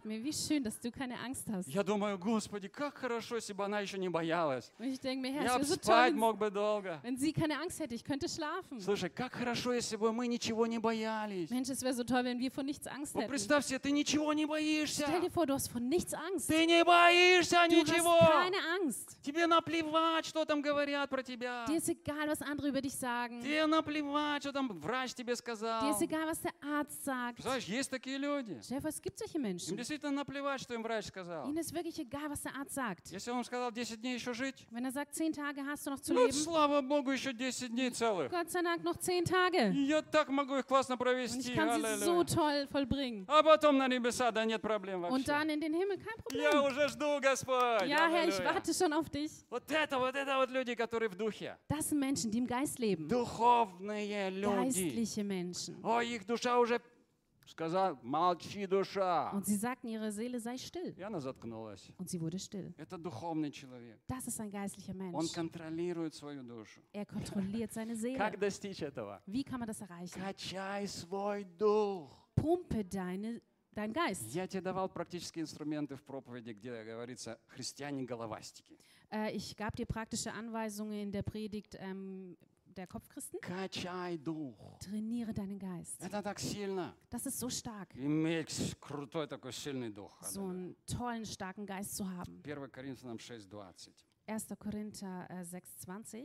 sagt mir, wie schön, dass du keine Angst hast. Я думаю, Господи, как хорошо, если бы она еще не боялась. Und ich denke mir, Herr, Я es бы wäre so спать toll, мог бы долго. wenn sie keine Angst hätte. Ich könnte schlafen. Слушай, как хорошо, если бы мы ничего не боялись. Mensch, es wäre so toll, wenn wir vor nichts Angst Вот hätten. представь себе, ты ничего не боишься. Stell dir vor, du hast vor nichts Angst. Ты не боишься Du ничего. hast keine Angst. Тебе наплевать, что там говорят про тебя. Dir ist egal, was andere über dich sagen. Тебе наплевать, что там врач тебе Dir сказал. ist egal, was der Arzt sagt. Знаешь, есть такие люди. Stell dir vor, es gibt solche Им Menschen. действительно наплевать, что им врач сказал. Ihnen ist wirklich egal, was der Arzt sagt. Если он сказал десять дней еще жить, Wenn er sagt, zehn Tage hast du noch zu ну, leben, слава Богу, еще десять дней целых. Gott sei Dank noch zehn Tage. И я так могу их классно Und провести. ich kann sie so Аллилуйя. toll vollbringen. А потом на небеса, да нет проблем Und вообще. dann in den Himmel, kein Я Problem. уже жду, Господь. Ja, Herr, ich Аллилуйя. warte schon auf dich. Вот это, вот это вот люди, которые в духе. Das sind Menschen, die im Geist leben. Духовные люди. Geistliche Menschen. О, их душа уже сказала, молчи, душа. Und sie sagten, ihre Seele sei still. И она заткнулась. Und sie wurde still. Это духовный человек. Das ist ein geistlicher Он Mensch. контролирует свою душу. Er kontrolliert seine Seele. Как достичь этого? Wie kann man das erreichen? Качай свой дух. Pumpe deine, deinen Geist. Я тебе давал практические инструменты в проповеди, где говорится «христиане-головастики». Äh, ich gab dir praktische Anweisungen in der Predigt ähm, der Kopfchristen. Качай дух. Trainiere deinen Geist. Это так сильно. Das ist so stark, Иметь крутой такой сильный дух. so einen tollen, starken Geist zu haben. первое Коринфянам шесть двадцать. erster Korinther äh, sechs zwanzig.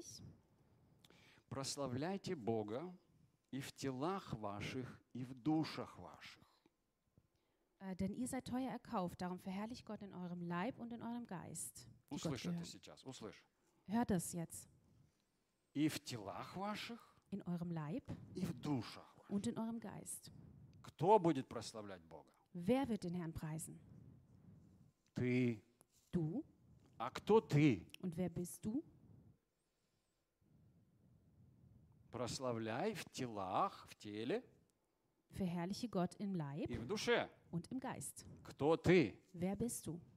Прославляйте Бога и в телах ваших, и в душах ваших. Äh, denn ihr seid teuer erkauft, darum verherrlicht Gott in eurem Leib und in eurem Geist. die Gott Услышь это gehören. сейчас, услышь. Hört das jetzt. И в телах ваших, In eurem Leib и в душах. und in eurem Geist. Кто будет прославлять Бога? Wer wird den Herrn preisen? Ты. Du. А кто ты? Und wer bist du? Прославляй в телах, в теле Verherrliche Gott im Leib и в душе. und im Geist. Кто ты? Wer bist du?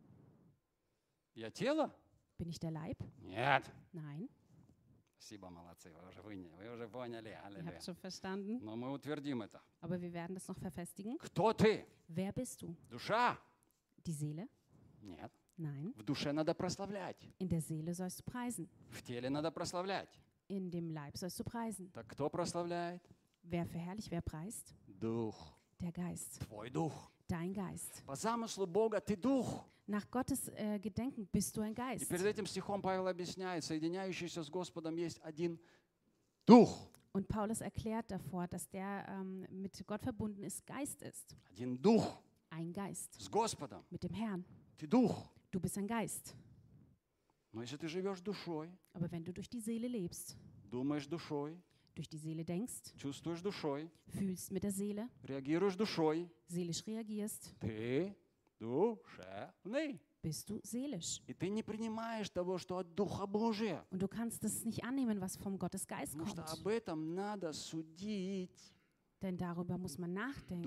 Я тело? Bin ich der Leib? Нет. Nein. Спасибо, молодцы, вы уже, выня- вы уже поняли. Ihr Аллилуйя. habt schon verstanden. Но мы утвердим это. Aber wir werden das noch verfestigen. Кто ты? Wer bist du? Душа? Die Seele? Нет. Nein. В душе надо прославлять. In der Seele sollst du preisen. В теле надо прославлять. In dem Leib sollst du preisen. Так кто прославляет? Wer verherrlicht, wer preist? Дух. Der Geist. Твой дух. Dein Geist. По замыслу Бога ты дух. Nach Gottes äh, Gedenken bist du ein И Geist. перед этим стихом Павел объясняет, соединяющийся с Господом есть один дух. Und Paulus erklärt davor, dass der ähm, mit Gott verbunden ist, Geist ist. Один дух Ein Geist. с Господом. Mit dem Herrn. Ты дух. Du bist ein Geist. Но если ты живешь душой, Aber wenn du durch die Seele lebst, думаешь душой, durch die Seele denkst, чувствуешь душой, fühlst mit der Seele, реагируешь душой, seelisch reagierst, ты душевный. bist du seelisch. И ты не принимаешь того, что от Духа Божия. Und du kannst es nicht annehmen, was vom Gottes Geist Потому что kommt. об этом надо судить Denn darüber muss man nachdenken,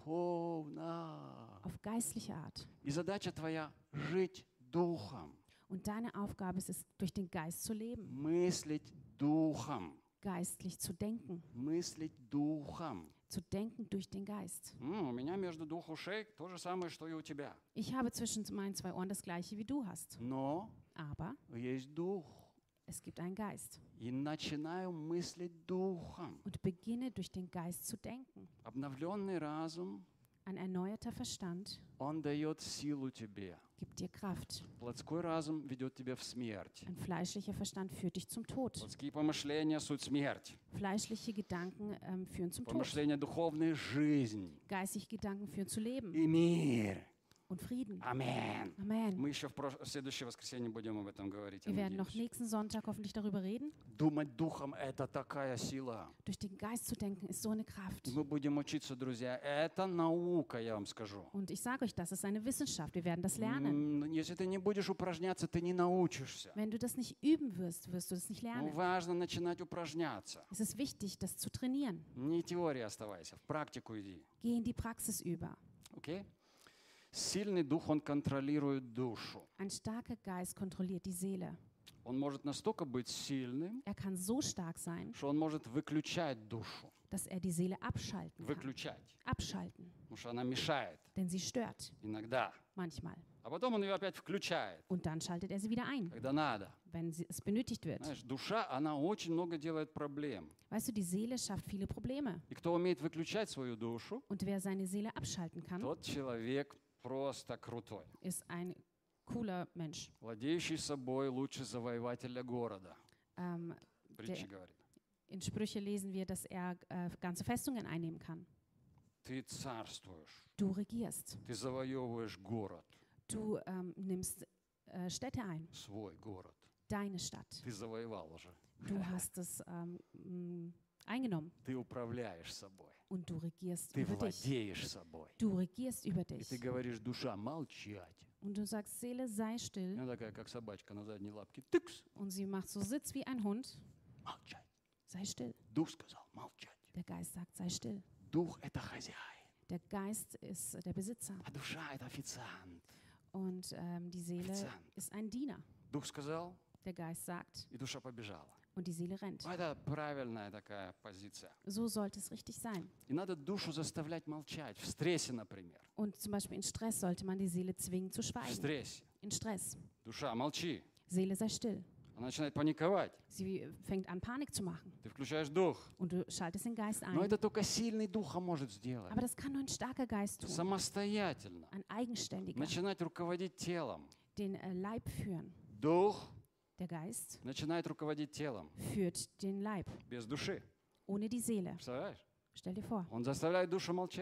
духовно. auf geistliche Art. И задача твоя — жить духом, Und deine Aufgabe ist es, durch den Geist zu leben, мыслить духом, geistlich zu denken, мыслить духом. zu denken durch den Geist. М, У меня между двух ушей то же самое, что и у тебя. Ich habe zwischen meinen zwei Ohren das gleiche wie du hast. Но Aber есть дух. es gibt einen Geist. И начинаю мыслить духом. Und beginne durch den Geist zu denken. Обновленный разум, Ein erneuerter Verstand он дает силу тебе. gibt dir Kraft. Плотской разум ведет тебя в смерть. Ein fleischlicher Verstand führt dich zum Tod. Плотские помышления — суть смерть. Fleischliche Gedanken ähm, führen zum Tod. Помышления — духовная жизнь Geistige Gedanken führen zu Leben и мир. und Frieden. Аминь. Amen. Мы еще в, прош... в следующее воскресенье будем об этом говорить. я Wir werden noch надеюсь. nächsten Sonntag hoffentlich darüber reden. Думать духом — это такая сила. Durch den Geist zu denken ist so eine Kraft. И мы будем учиться, друзья. Это наука, я вам скажу. Und ich sage euch, das ist eine Wissenschaft. Wir werden das lernen. М, Если ты не будешь упражняться, ты не научишься. Wenn du das nicht üben wirst, wirst du das nicht Ну, lernen. важно начинать упражняться. Es ist wichtig, das zu trainieren. Не теории оставайся, в практику иди. Geh in die Praxis über. Окей? Сильный дух, он контролирует душу. Ein starker Geist kontrolliert die Seele. Он может настолько быть сильным, Er kann so stark sein, что он может выключать душу. dass er die Seele abschalten kann. Выключать. Abschalten, Потому что она мешает denn sie stört иногда. manchmal. А потом он ее опять включает, Und dann schaltet er sie wieder ein, когда надо. wenn sie, es benötigt wird. Знаешь, душа, она очень много делает проблем. Weißt du, die Seele schafft viele Probleme. И кто умеет выключать свою душу, Und wer seine Seele abschalten kann, тот человек просто крутой. ist ein cooler Mensch. Владеющий собой лучше завоевателя города. Ähm, Притча говорит. in Sprüche lesen wir, dass er äh, ganze Festungen einnehmen kann. Ты царствуешь, Du regierst. ты завоевываешь город, Du ähm, nimmst äh, Städte ein, свой город. deine Stadt. Ты завоевал уже. Du hast es ähm, m, eingenommen Ты управляешь собой. und du regierst Ты über dich. владеешь собой. Du regierst über И dich. ты говоришь, душа, молчать. Und du sagst, Seele, sei И still. она такая, как собачка на задней лапке. Тыкс. Und sie macht so Sitz wie ein Hund. Молчать. Sei still. Дух сказал, молчать. Der Geist sagt, sei still. Дух — это хозяин, Der Geist ist der Besitzer. а душа — это официант. Und ähm, die Seele Официант. ist ein Diener. Дух сказал, Der Geist sagt и душа побежала. und die Seele rennt. Ну, это правильная такая позиция. So sollte es richtig sein. И надо душу заставлять молчать. В стрессе, например. Und zum Beispiel in Stress sollte man die Seele zwingen zu В schweigen. стрессе. In Stress. Душа, молчи. Seele, sei still. Она начинает паниковать. Sie fängt an, Panik zu machen. Ты включаешь дух. Und du schaltest den Geist Но ein. это только сильный духа может сделать. Aber das kann nur ein starker Geist tun. Самостоятельно. Ein eigenständiger. Начинать руководить телом. Den äh, Leib führen. Дух Der Geist начинает руководить телом. führt den Leib. Без души. Ohne die Seele. Представляешь? Stell dir vor. Он заставляет душу молчать.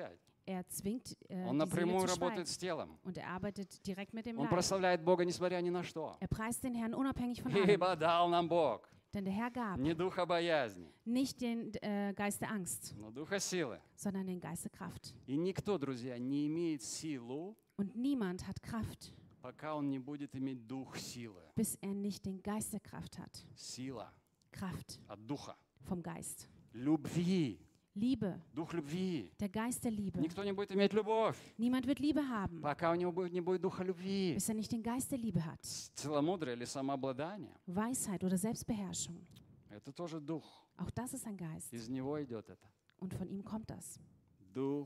Er zwingt äh, Он die Seele напрямую zu работает schweigen. с телом. Und er arbeitet direkt mit dem Он Leib. прославляет Бога, несмотря ни на что. Er preist den Herrn unabhängig von allem. Ибо дал нам Бог Denn der Herr gab не духа боязни, nicht den äh, Geist der Angst, но духа силы. sondern den Geist der Kraft. И никто, друзья, не имеет силу, Und niemand hat Kraft, пока он не будет иметь дух силы. bis er nicht den Geist der Kraft hat. Сила Kraft от духа. vom Geist. Любви. Liebe, Дух любви. der Geist der Liebe. Никто не будет иметь любовь, Niemand wird Liebe haben, пока у него будет, не будет духа любви. bis er nicht den Geist der Liebe hat. Целомудрие или самообладание. Weisheit oder Selbstbeherrschung. Это тоже дух. Auch das ist ein Geist. Из него идет это. Und von ihm kommt das. Дух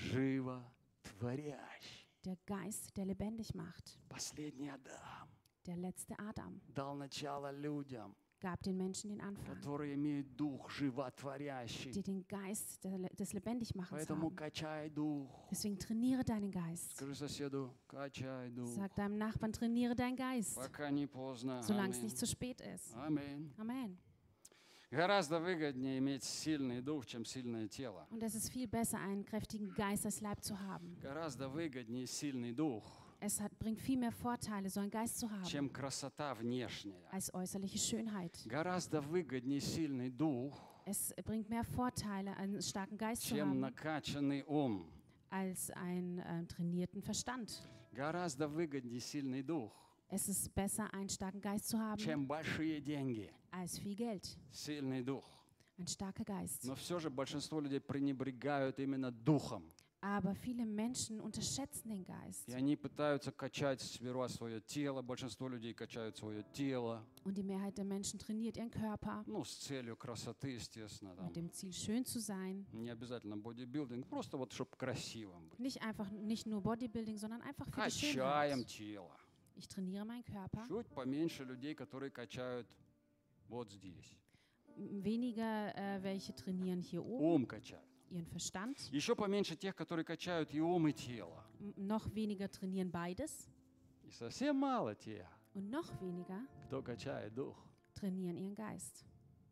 животворящий. Der Geist, der lebendig macht. Последний Адам Der letzte Adam дал начало людям, gab den Menschen den Anfang, которые имеют дух животворящий. die den Geist der- des Lebendigmachens Поэтому haben. качай дух. Deswegen trainiere deinen Geist. Скажи соседу, качай дух. Sag deinem Nachbarn, trainiere deinen Geist, Пока не поздно. solange es Аминь. nicht zu spät ist. Аминь. Amen. Гораздо выгоднее иметь сильный дух, чем сильное тело. Und es ist viel besser, einen kräftigen Geist als Leib zu haben. Гораздо выгоднее сильный дух, Es hat, bringt viel mehr Vorteile, so einen Geist zu haben, чем красота внешняя. als äußerliche Schönheit. Гораздо выгоднее сильный дух, Es bringt mehr Vorteile, einen starken Geist zu чем haben, накачанный ум. als einen äh, trainierten Verstand. Гораздо выгоднее сильный дух, Es ist besser, einen starken Geist zu haben, чем большие деньги. als viel Geld. Сильный дух. Ein starker Geist. Но все же большинство людей пренебрегают именно духом. Aber viele Menschen unterschätzen den Geist. И они пытаются качать сперва свое тело. Большинство людей качают свое тело. Und die Mehrheit der Menschen trainiert ihren Körper Ну, с целью красоты, естественно. Там. mit dem Ziel, schön zu sein. Не обязательно бодибилдинг, просто вот, чтобы красивым быть. Nicht einfach, nicht nur Bodybuilding, sondern einfach für die Качаем Schönheit. тело. Ich trainiere meinen Körper. Чуть поменьше людей, которые качают вот здесь. M- Weniger äh, welche trainieren hier oben Ум качают. ihren Verstand. Еще поменьше тех, которые качают и ум, и тело. M- Noch weniger trainieren beides. И совсем мало тех, Und noch weniger кто качает дух. trainieren ihren Geist.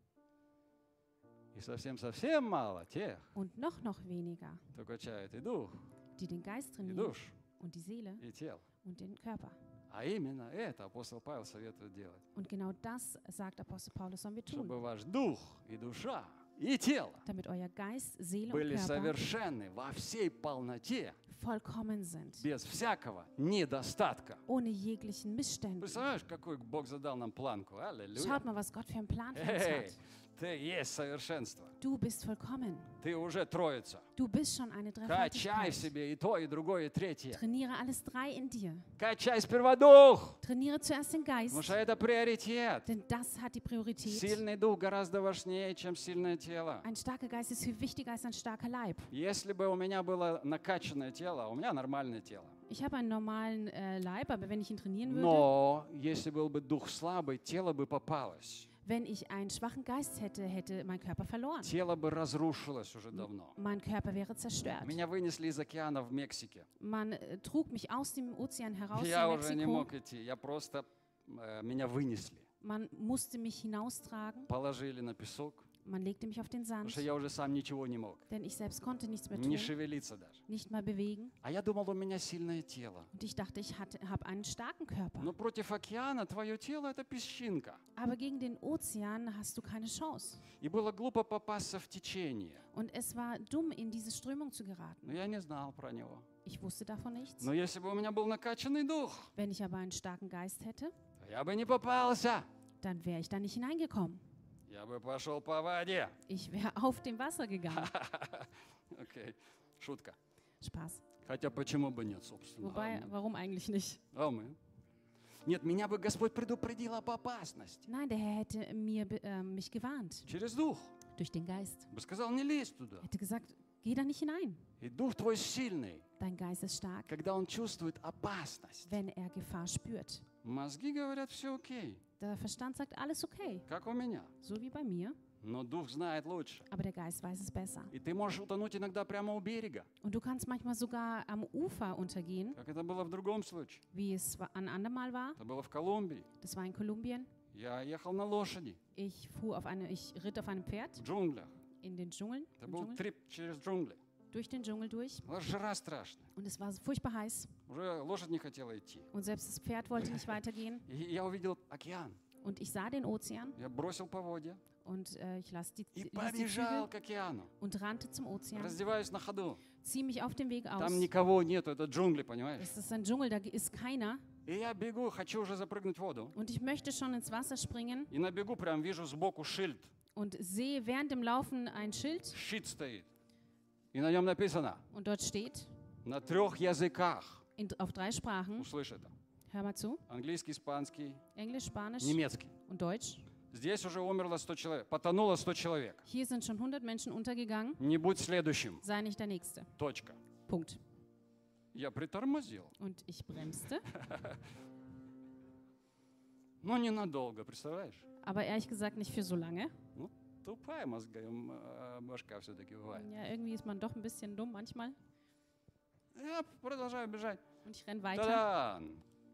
И совсем-совсем мало тех, Und noch, noch weniger, кто качает и дух, die den Geist и trainieren душу, und die Seele и тело. und den Körper. А именно это апостол Павел советует делать. Und genau das, sagt Apostel Paulus, sollen wir tun. Чтобы ваш дух и душа и тело Damit euer Geist, Seele und были Körper совершенны во всей полноте, vollkommen sind, без всякого недостатка. ohne jeglichen Missständen. Представляешь, какой Бог задал нам планку? Аллилуйя. Schaut mal, was Gott für einen Plan für uns Эй, hat. ты есть совершенство. Du bist vollkommen. Ты уже троица. Du bist schon eine Качай в Dreifaltigkeit. себе и то, и другое, и третье. Trainiere alles drei in dir. Качай сперва дух, Trainiere zuerst den Geist, потому что это приоритет. denn das hat die Priorität. Сильный дух гораздо важнее, чем сильное тело. Ein starker Geist ist viel wichtiger als ein starker Leib. Если бы у меня было накачанное тело, у меня нормальное тело. Ich habe einen normalen äh, Leib, aber wenn ich ihn trainieren würde, Но если был бы дух слабый, тело бы попалось. wenn ich einen schwachen Geist hätte, hätte mein Körper verloren. Тело бы разрушилось уже давно. Mein Körper wäre zerstört. Меня вынесли из океана в Мексике. Man äh, trug mich aus dem Ozean heraus Я in уже не Mexiko. мог идти. Я просто... э, Меня вынесли. Man musste mich hinaustragen. Положили на песок. Man legte mich auf den Потому Sand, что я уже сам ничего не мог. denn ich selbst konnte nichts mehr Не tun, шевелиться даже. nicht mal bewegen. А я думал, у меня сильное тело. Und ich dachte, ich habe einen starken Körper. Но против океана твое тело — это песчинка. Aber gegen den Ozean hast du keine Chance. И было глупо попасться в течение. Und es war dumm, in diese Strömung zu geraten. Но я не знал про него. Ich wusste davon nichts. Но если бы у меня был накачанный дух, Wenn ich aber einen starken Geist hätte, то я бы не попался. dann wäre ich da nicht hineingekommen. Я бы пошел по воде. Ich wäre auf dem Wasser gegangen. Окей, шутка. Spaß. Хотя почему бы нет, собственно. Wobei, Аминь. warum eigentlich nicht? Аминь. Нет, меня бы Господь предупредил об опасности. Nein, der Herr hätte mir, be- äh, mich gewarnt Через дух. durch den Geist. Бы сказал, не лезь туда. Er hätte gesagt, geh da nicht hinein. И дух твой сильный, Dein Geist ist stark, когда он чувствует опасность. wenn er Gefahr spürt. Мозги говорят, все окей, Der Verstand sagt, alles okay, как у меня. so wie bei mir. Но дух знает лучше. Aber der Geist weiß es besser. И ты можешь утонуть иногда прямо у берега, Und du kannst manchmal sogar am Ufer untergehen, как это было в другом случае. wie es wa- ein andermal war. Это было в Колумбии. Das war in Kolumbien. Я ехал на лошади Ich fuhr auf eine, ich ritt auf einem Pferd в джунглях. in den Dschungeln. Это Im был Dschungel. трип через джунгли. durch den Dschungel durch. Вот жара страшная. Und es war furchtbar heiß. Уже лошадь не хотела идти. Und selbst das Pferd wollte nicht weitergehen. И я увидел океан. Und ich sah den Ozean Я бросил поводья und äh, ich las die, и ließ die побежал Zügel к океану. und rannte zum Ozean. Раздеваюсь на ходу. Zieh mich auf dem Weg aus. Там никого нету, это джунгли, понимаешь? Das ist ein Dschungel, da ist keiner. И я бегу, хочу уже запрыгнуть в воду. Und ich möchte schon ins Wasser springen И на бегу прям вижу сбоку шильд. und sehe während dem Laufen ein Schild. Щит стоит. И на нем написано Und dort steht на трех языках. in, auf drei Sprachen, Услышь это. hör mal zu, Английский, испанский, Englisch, Spanisch немецкий. und Deutsch. Здесь уже умерло сто человек. Потонуло сто человек. Hier sind schon hundert Menschen untergegangen. Не будь следующим. Sei nicht der Nächste. Точка. Punkt. Я притормозил. Und ich bremste, Но ненадолго, представляешь? aber ehrlich gesagt nicht für so lange. Ну, тупая мозга, э, башка все-таки бывает. Ja, irgendwie ist man doch ein bisschen dumm manchmal. Я продолжаю бежать. Und ich renne weiter Та-дан!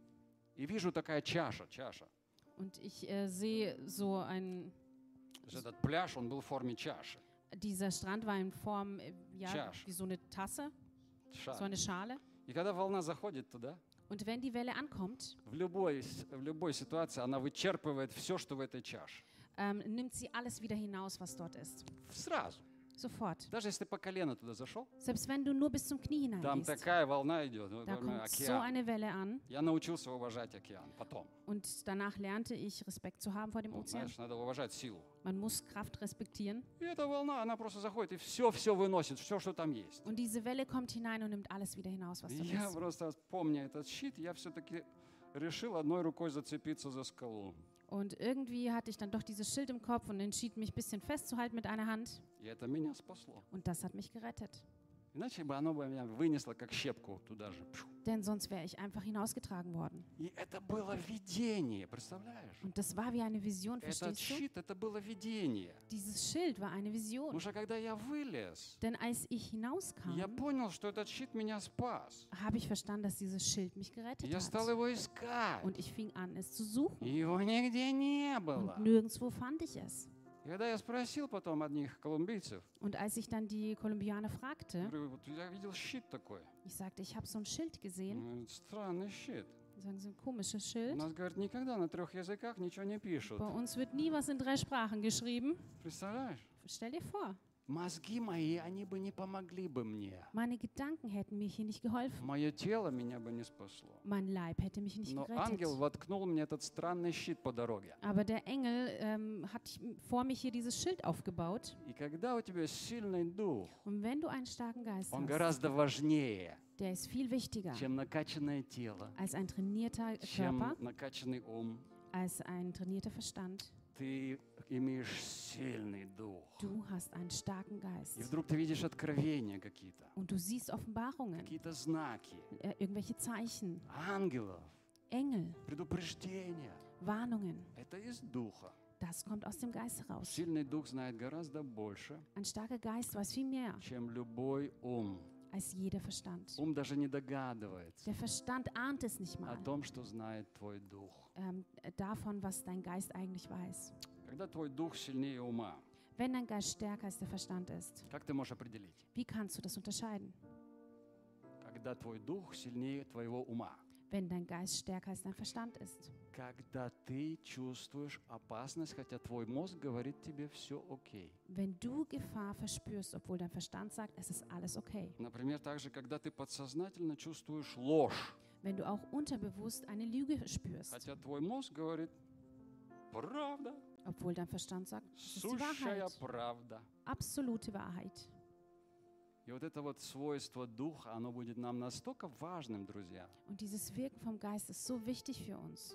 И вижу такая чаша, чаша. und ich äh, sehe so ein, То есть этот пляж, он был в форме чаши. dieser Strand war in Form, äh, ja, Чаша. wie so eine Tasse, so Ша- eine Schale. И когда волна заходит туда, Und wenn die Welle ankommt, в любой, с- в любой ситуации она вычерпывает все, что в этой чаше. ähm, nimmt sie alles wieder hinaus, was dort ist. Сразу. Sofort. Даже если ты по колено туда зашел, Selbst wenn du nur bis zum Knie там hineingehst, такая волна идет. ну, da прямо kommt so океан. eine Welle an. Я научился уважать океан потом. Und danach lernte ich, Respekt zu haben vor dem Ну, Ozean. знаешь, надо уважать силу. Man muss Kraft respektieren. И эта волна, она просто заходит и все-все выносит, все, что там есть. Und diese Welle kommt hinein und nimmt alles wieder hinaus, was И dort я ist. просто, помня этот щит, я все-таки решил одной рукой зацепиться за скалу. Und irgendwie hatte ich dann doch dieses Schild im Kopf und entschied mich ein bisschen festzuhalten mit einer Hand. И это меня спасло. Und das hat mich gerettet. Иначе бы оно бы меня вынесло, как щепку, туда же. Пшу. Denn sonst wäre ich einfach hinausgetragen worden. И это было видение, представляешь? Und das war wie eine Vision, Этот verstehst du? щит, это было видение. Dieses Schild war eine Vision. Потому что когда я вылез, Denn als ich hinauskam, я понял, что этот щит меня спас. habe ich verstanden, dass dieses Schild mich И gerettet я стал hat. его искать. Und ich fing an, es zu suchen. И его нигде не было. Und nirgendwo fand ich es. И когда я спросил потом одних колумбийцев, Und als ich dann die Kolumbianer fragte, говорю, вот я видел щит такой. ich sagte, ich habe so ein Schild Он gesehen. говорит, странный щит. Die sagen, so ein komisches У Schild. нас, говорит, никогда на трех языках ничего не пишут. Bei uns wird nie was in drei Sprachen geschrieben. Представляешь? Stell dir vor, Мозги мои, они бы не помогли бы мне. meine Gedanken hätten mir hier nicht geholfen. Мое тело меня бы не спасло. Mein Leib hätte mich nicht Но gerettet. ангел воткнул мне этот странный щит по дороге. Aber der Engel ähm, hat vor mich hier dieses Schild aufgebaut. И когда у тебя сильный дух, Und wenn du einen starken Geist он hast, гораздо важнее, der ist viel wichtiger чем накачанное тело, als ein trainierter чем Körper, накачанный ум. als ein trainierter Verstand. Ты имеешь сильный дух. Du hast einen starken И Geist. вдруг ты видишь откровения какие-то, Und du siehst Offenbarungen, какие-то знаки, äh, irgendwelche Zeichen, ангелов, Engel, предупреждения. Warnungen. Это из духа. Das kommt aus dem Geist heraus. Сильный дух знает гораздо больше, Ein starker Geist weiß viel mehr чем любой ум. als jeder Verstand. Ум даже не догадывается Der Verstand ahnt es nicht о mal том, что знает твой дух. ähm, davon, was dein Geist eigentlich weiß. Когда твой дух сильнее ума, Wenn dein Geist stärker als der Verstand ist, как ты можешь определить? wie kannst du das unterscheiden? Когда твой дух сильнее твоего ума. Wenn dein Geist stärker als dein Verstand ist. Когда ты чувствуешь опасность, хотя твой мозг говорит тебе все окей. Wenn du Gefahr verspürst, obwohl dein Verstand sagt, es ist alles okay. Например, также, когда ты подсознательно чувствуешь ложь, Wenn du auch unterbewusst eine Lüge spürst, хотя твой мозг говорит правда, obwohl dein Verstand sagt, es ist die сущая Wahrheit, правда. absolute Wahrheit. И вот это вот свойство духа, оно будет нам настолько важным, друзья, Und dieses Wirken vom Geist ist so wichtig für uns,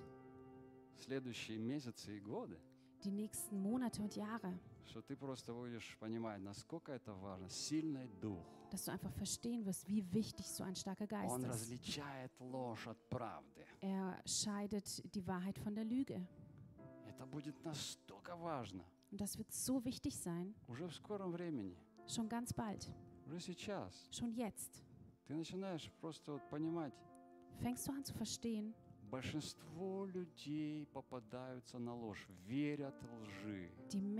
в следующие месяцы и годы, die nächsten Monate und Jahre, что ты просто будешь понимать, насколько это важно. Сильный дух, dass du einfach verstehen wirst, wie wichtig so ein starker Geist он ist. различает ложь от правды. Er scheidet die Wahrheit von der Lüge. Это будет настолько важно Und das wird so wichtig sein, уже в скором времени, schon ganz bald, уже сейчас. schon jetzt. Ты начинаешь просто вот понимать, Fängst du an zu verstehen, большинство людей попадаются на ложь, верят лжи. die Mehrheit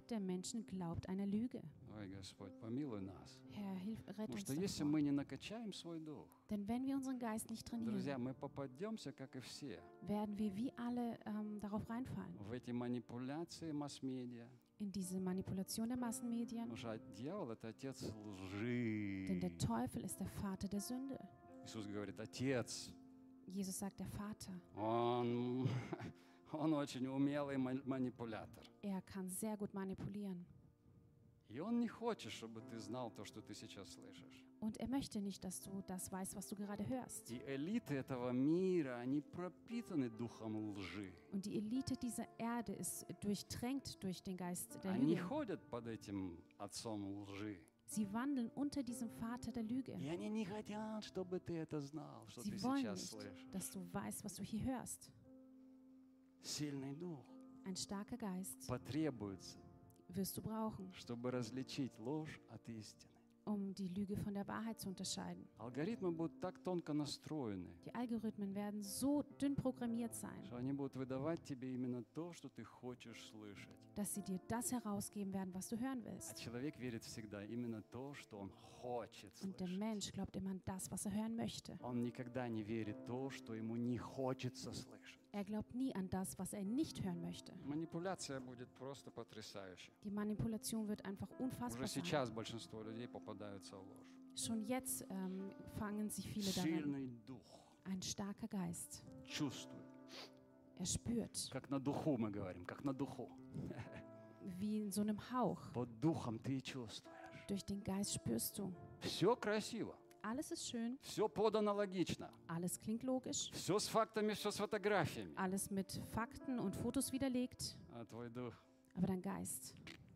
Mehrheit der Menschen glaubt einer Lüge. Ой, Господь, помилуй нас. Herr, hilf, rette Потому uns что если davor. мы не накачаем свой дух, Denn wenn wir unseren Geist nicht друзья, trainieren, мы попадемся, как и все, werden wir wie alle ähm, darauf reinfallen. в эти манипуляции масс-медиа. In diese Manipulation der Massenmedien. Потому что дьявол — это отец лжи. Denn der Teufel ist der Vater der Sünde. Иисус говорит, отец. Jesus sagt der Vater. Он, он очень умелый ма- манипулятор. Er kann sehr gut manipulieren. И он не хочет, чтобы ты знал то, что ты сейчас слышишь. Und er möchte nicht, dass du das weißt, was du gerade hörst. И элиты этого мира, они пропитаны духом лжи. Und die Elite dieser Erde ist durchtränkt durch den Geist der Они Lüge. ходят под этим отцом лжи. Sie wandeln unter diesem Vater der Lüge. И они не хотят, чтобы ты это знал, что ты Sie wollen сейчас nicht, слышишь. dass du weißt, was du hier hörst. Сильный дух Ein starker Geist потребуется, wirst du brauchen, чтобы различить ложь от истины. um die Lüge von der Wahrheit zu unterscheiden. Алгоритмы будут так тонко настроены, Die Algorithmen werden so dünn programmiert sein, что они будут выдавать тебе именно то, что ты хочешь слышать. dass sie dir das herausgeben werden, was du hören А willst. человек верит всегда именно то, что он хочет Und der слышать. Mensch glaubt immer an das, was er hören möchte. Он никогда не верит то, что ему не хочется слышать. Er glaubt nie an das, was er nicht hören möchte. Манипуляция будет просто потрясающей. Die Manipulation wird einfach Уже unfassbar sein. сейчас большинство людей попадаются в ложь. Schon jetzt ähm, fangen sich viele darin. Сильный дух Ein starker Geist. чувствует, Er spürt, как на духу мы говорим, как на духу. wie in so einem Hauch. Под духом ты чувствуешь. Durch den Geist spürst du. Все красиво, Alles ist schön, все подано логично, alles klingt logisch, все с фактами, все с фотографиями. alles mit Fakten und Fotos widerlegt. А твой дух Aber dein Geist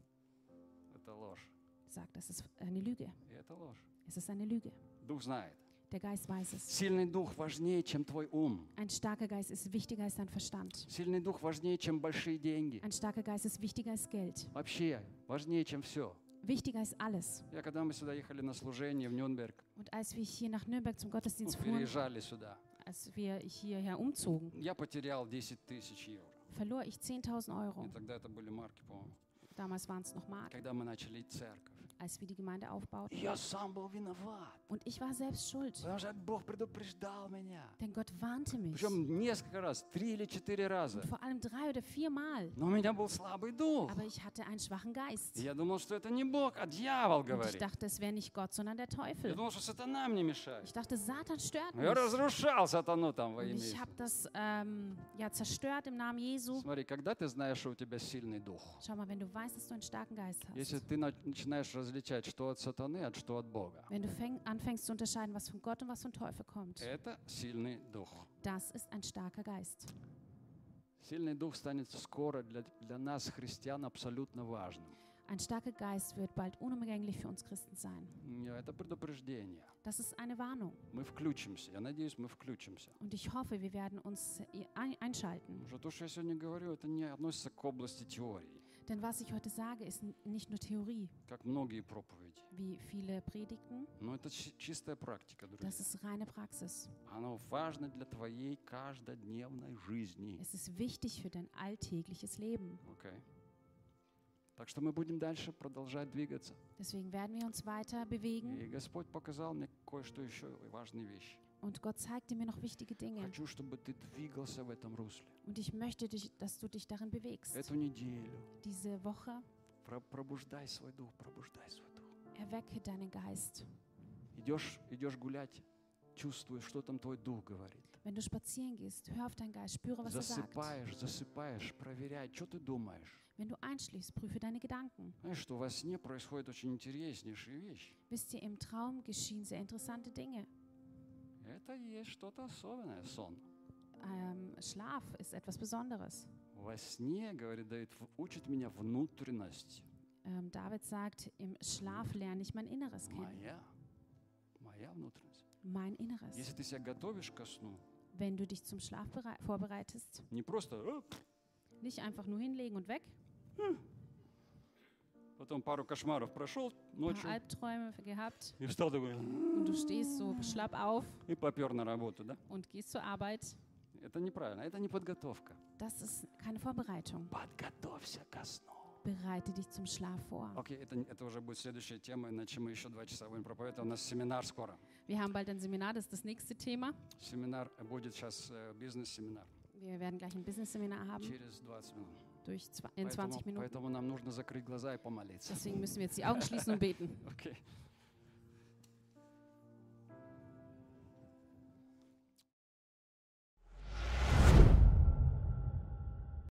— это ложь. sagt, das ist eine Lüge. И это ложь. Es ist eine Lüge. Дух знает. Der Geist weiß es. Сильный дух важнее, чем твой ум. Ein starker Geist ist wichtiger als dein Verstand. Сильный дух важнее, чем большие деньги. Ein starker Geist ist wichtiger als Geld. Вообще важнее, чем все. Wichtiger als alles. Я когда мы сюда ехали на служение в Нюрнберг, Und als wir hier nach Nürnberg zum ну, Gottesdienst fuhren, переезжали сюда, als wir hierher umzogen, я потерял десять тысяч евро. verlor ich zehntausend Euro. И тогда это были марки, по-моему. Damals waren es noch Mark, Когда мы начали церковь. als wir die Gemeinde aufbauten. Я сам был виноват. Und ich war selbst schuld, Потому что Бог предупреждал меня. denn Gott warnte mich. Причем несколько раз, три или четыре раза. Und vor allem drei oder viermal. Но у меня был слабый дух. Aber ich hatte einen schwachen Geist. И я думал, что это не Бог, а дьявол Und ich говорит. dachte, es wäre nicht Gott, sondern der Я Teufel. думал, что сатана мне мешает. Ich dachte, Satan stört Я mich. разрушал сатану там во Und имя ich Иисуса. habe das ähm, ja, zerstört im Namen Jesu. Смотри, когда ты знаешь, что у тебя сильный дух, Schau mal, wenn du weißt, dass du einen starken Geist если hast. ты на- начинаешь различать, что от сатаны, а что от Бога, Wenn du fäng, anfängst zu unterscheiden, was von Gott und was vom Teufel kommt. это сильный дух. Das ist ein starker Geist. Сильный дух станет скоро для, для нас, христиан, абсолютно важным. Ein starker Geist wird bald unumgänglich für uns Christen sein. М, Это предупреждение. Das ist eine Warnung. Мы включимся. Я надеюсь, мы включимся. Und ich hoffe, wir werden uns i- ein- einschalten. Потому что то, что я сегодня говорю, это не относится к области теории, Denn was ich heute sage, ist n- nicht nur Theorie, как многие проповеди. wie viele Predigten. Но это чи- чистая практика, друзья. Das ist reine Praxis. Оно важно для твоей каждодневной жизни. Es ist wichtig für dein alltägliches Leben. Окей. Так что мы будем дальше продолжать двигаться. Deswegen werden wir uns weiter bewegen. И Господь показал мне кое-что еще важные вещи. Und Gott zeigte mir noch wichtige Dinge. Хочу, чтобы ты двигался в этом русле. Und ich möchte, dich, dass du dich darin bewegst. Эту неделю Diese Woche про- пробуждай свой дух, пробуждай свой дух. erwecke deinen Geist. Идешь, идешь гулять, чувствуешь, что там твой дух говорит. Wenn du spazieren gehst, hör auf deinen Geist, spüre, was er sagt. Засыпаешь, засыпаешь, проверяй, что ты думаешь. Wenn du einschläfst, prüfe deine Gedanken. Знаешь, что во сне происходят очень интереснейшие вещи. Wisst ihr, im Traum geschehen sehr interessante Dinge. Это есть что-то особенное, сон. Ähm, Schlaf ist etwas Besonderes. Во сне, говорит Давид, в- учит меня внутренность Ähm, David sagt, im Schlaf lerne ich mein Inneres kennen. моя, моя внутренность. Mein Inneres. Если ты себя готовишь ко сну, Wenn du dich zum Schlaf berei- vorbereitest, не просто «Э, пф», nicht einfach nur hinlegen und weg, потом пару кошмаров прошел ein paar ночью Albträume gehabt и встал такой und du stehst so schlapp auf и попер на работу, да? und gehst zur Arbeit. Это неправильно, это не подготовка. Das ist keine Vorbereitung. Подготовься ко сну. bereite dich zum Schlaf vor. Окей, это, это уже будет следующая тема, иначе мы еще два часа будем проповедовать. У нас семинар скоро. Wir haben bald ein Seminar, das ist das nächste Thema. Семинар будет сейчас э, бизнес-семинар. Wir werden gleich ein Business-Seminar haben, Через двадцать минут. durch zwa- in Поэтому, zwanzig Minuten. поэтому нам нужно закрыть глаза и помолиться. Deswegen müssen wir jetzt die Augen schließen und beten. Окей.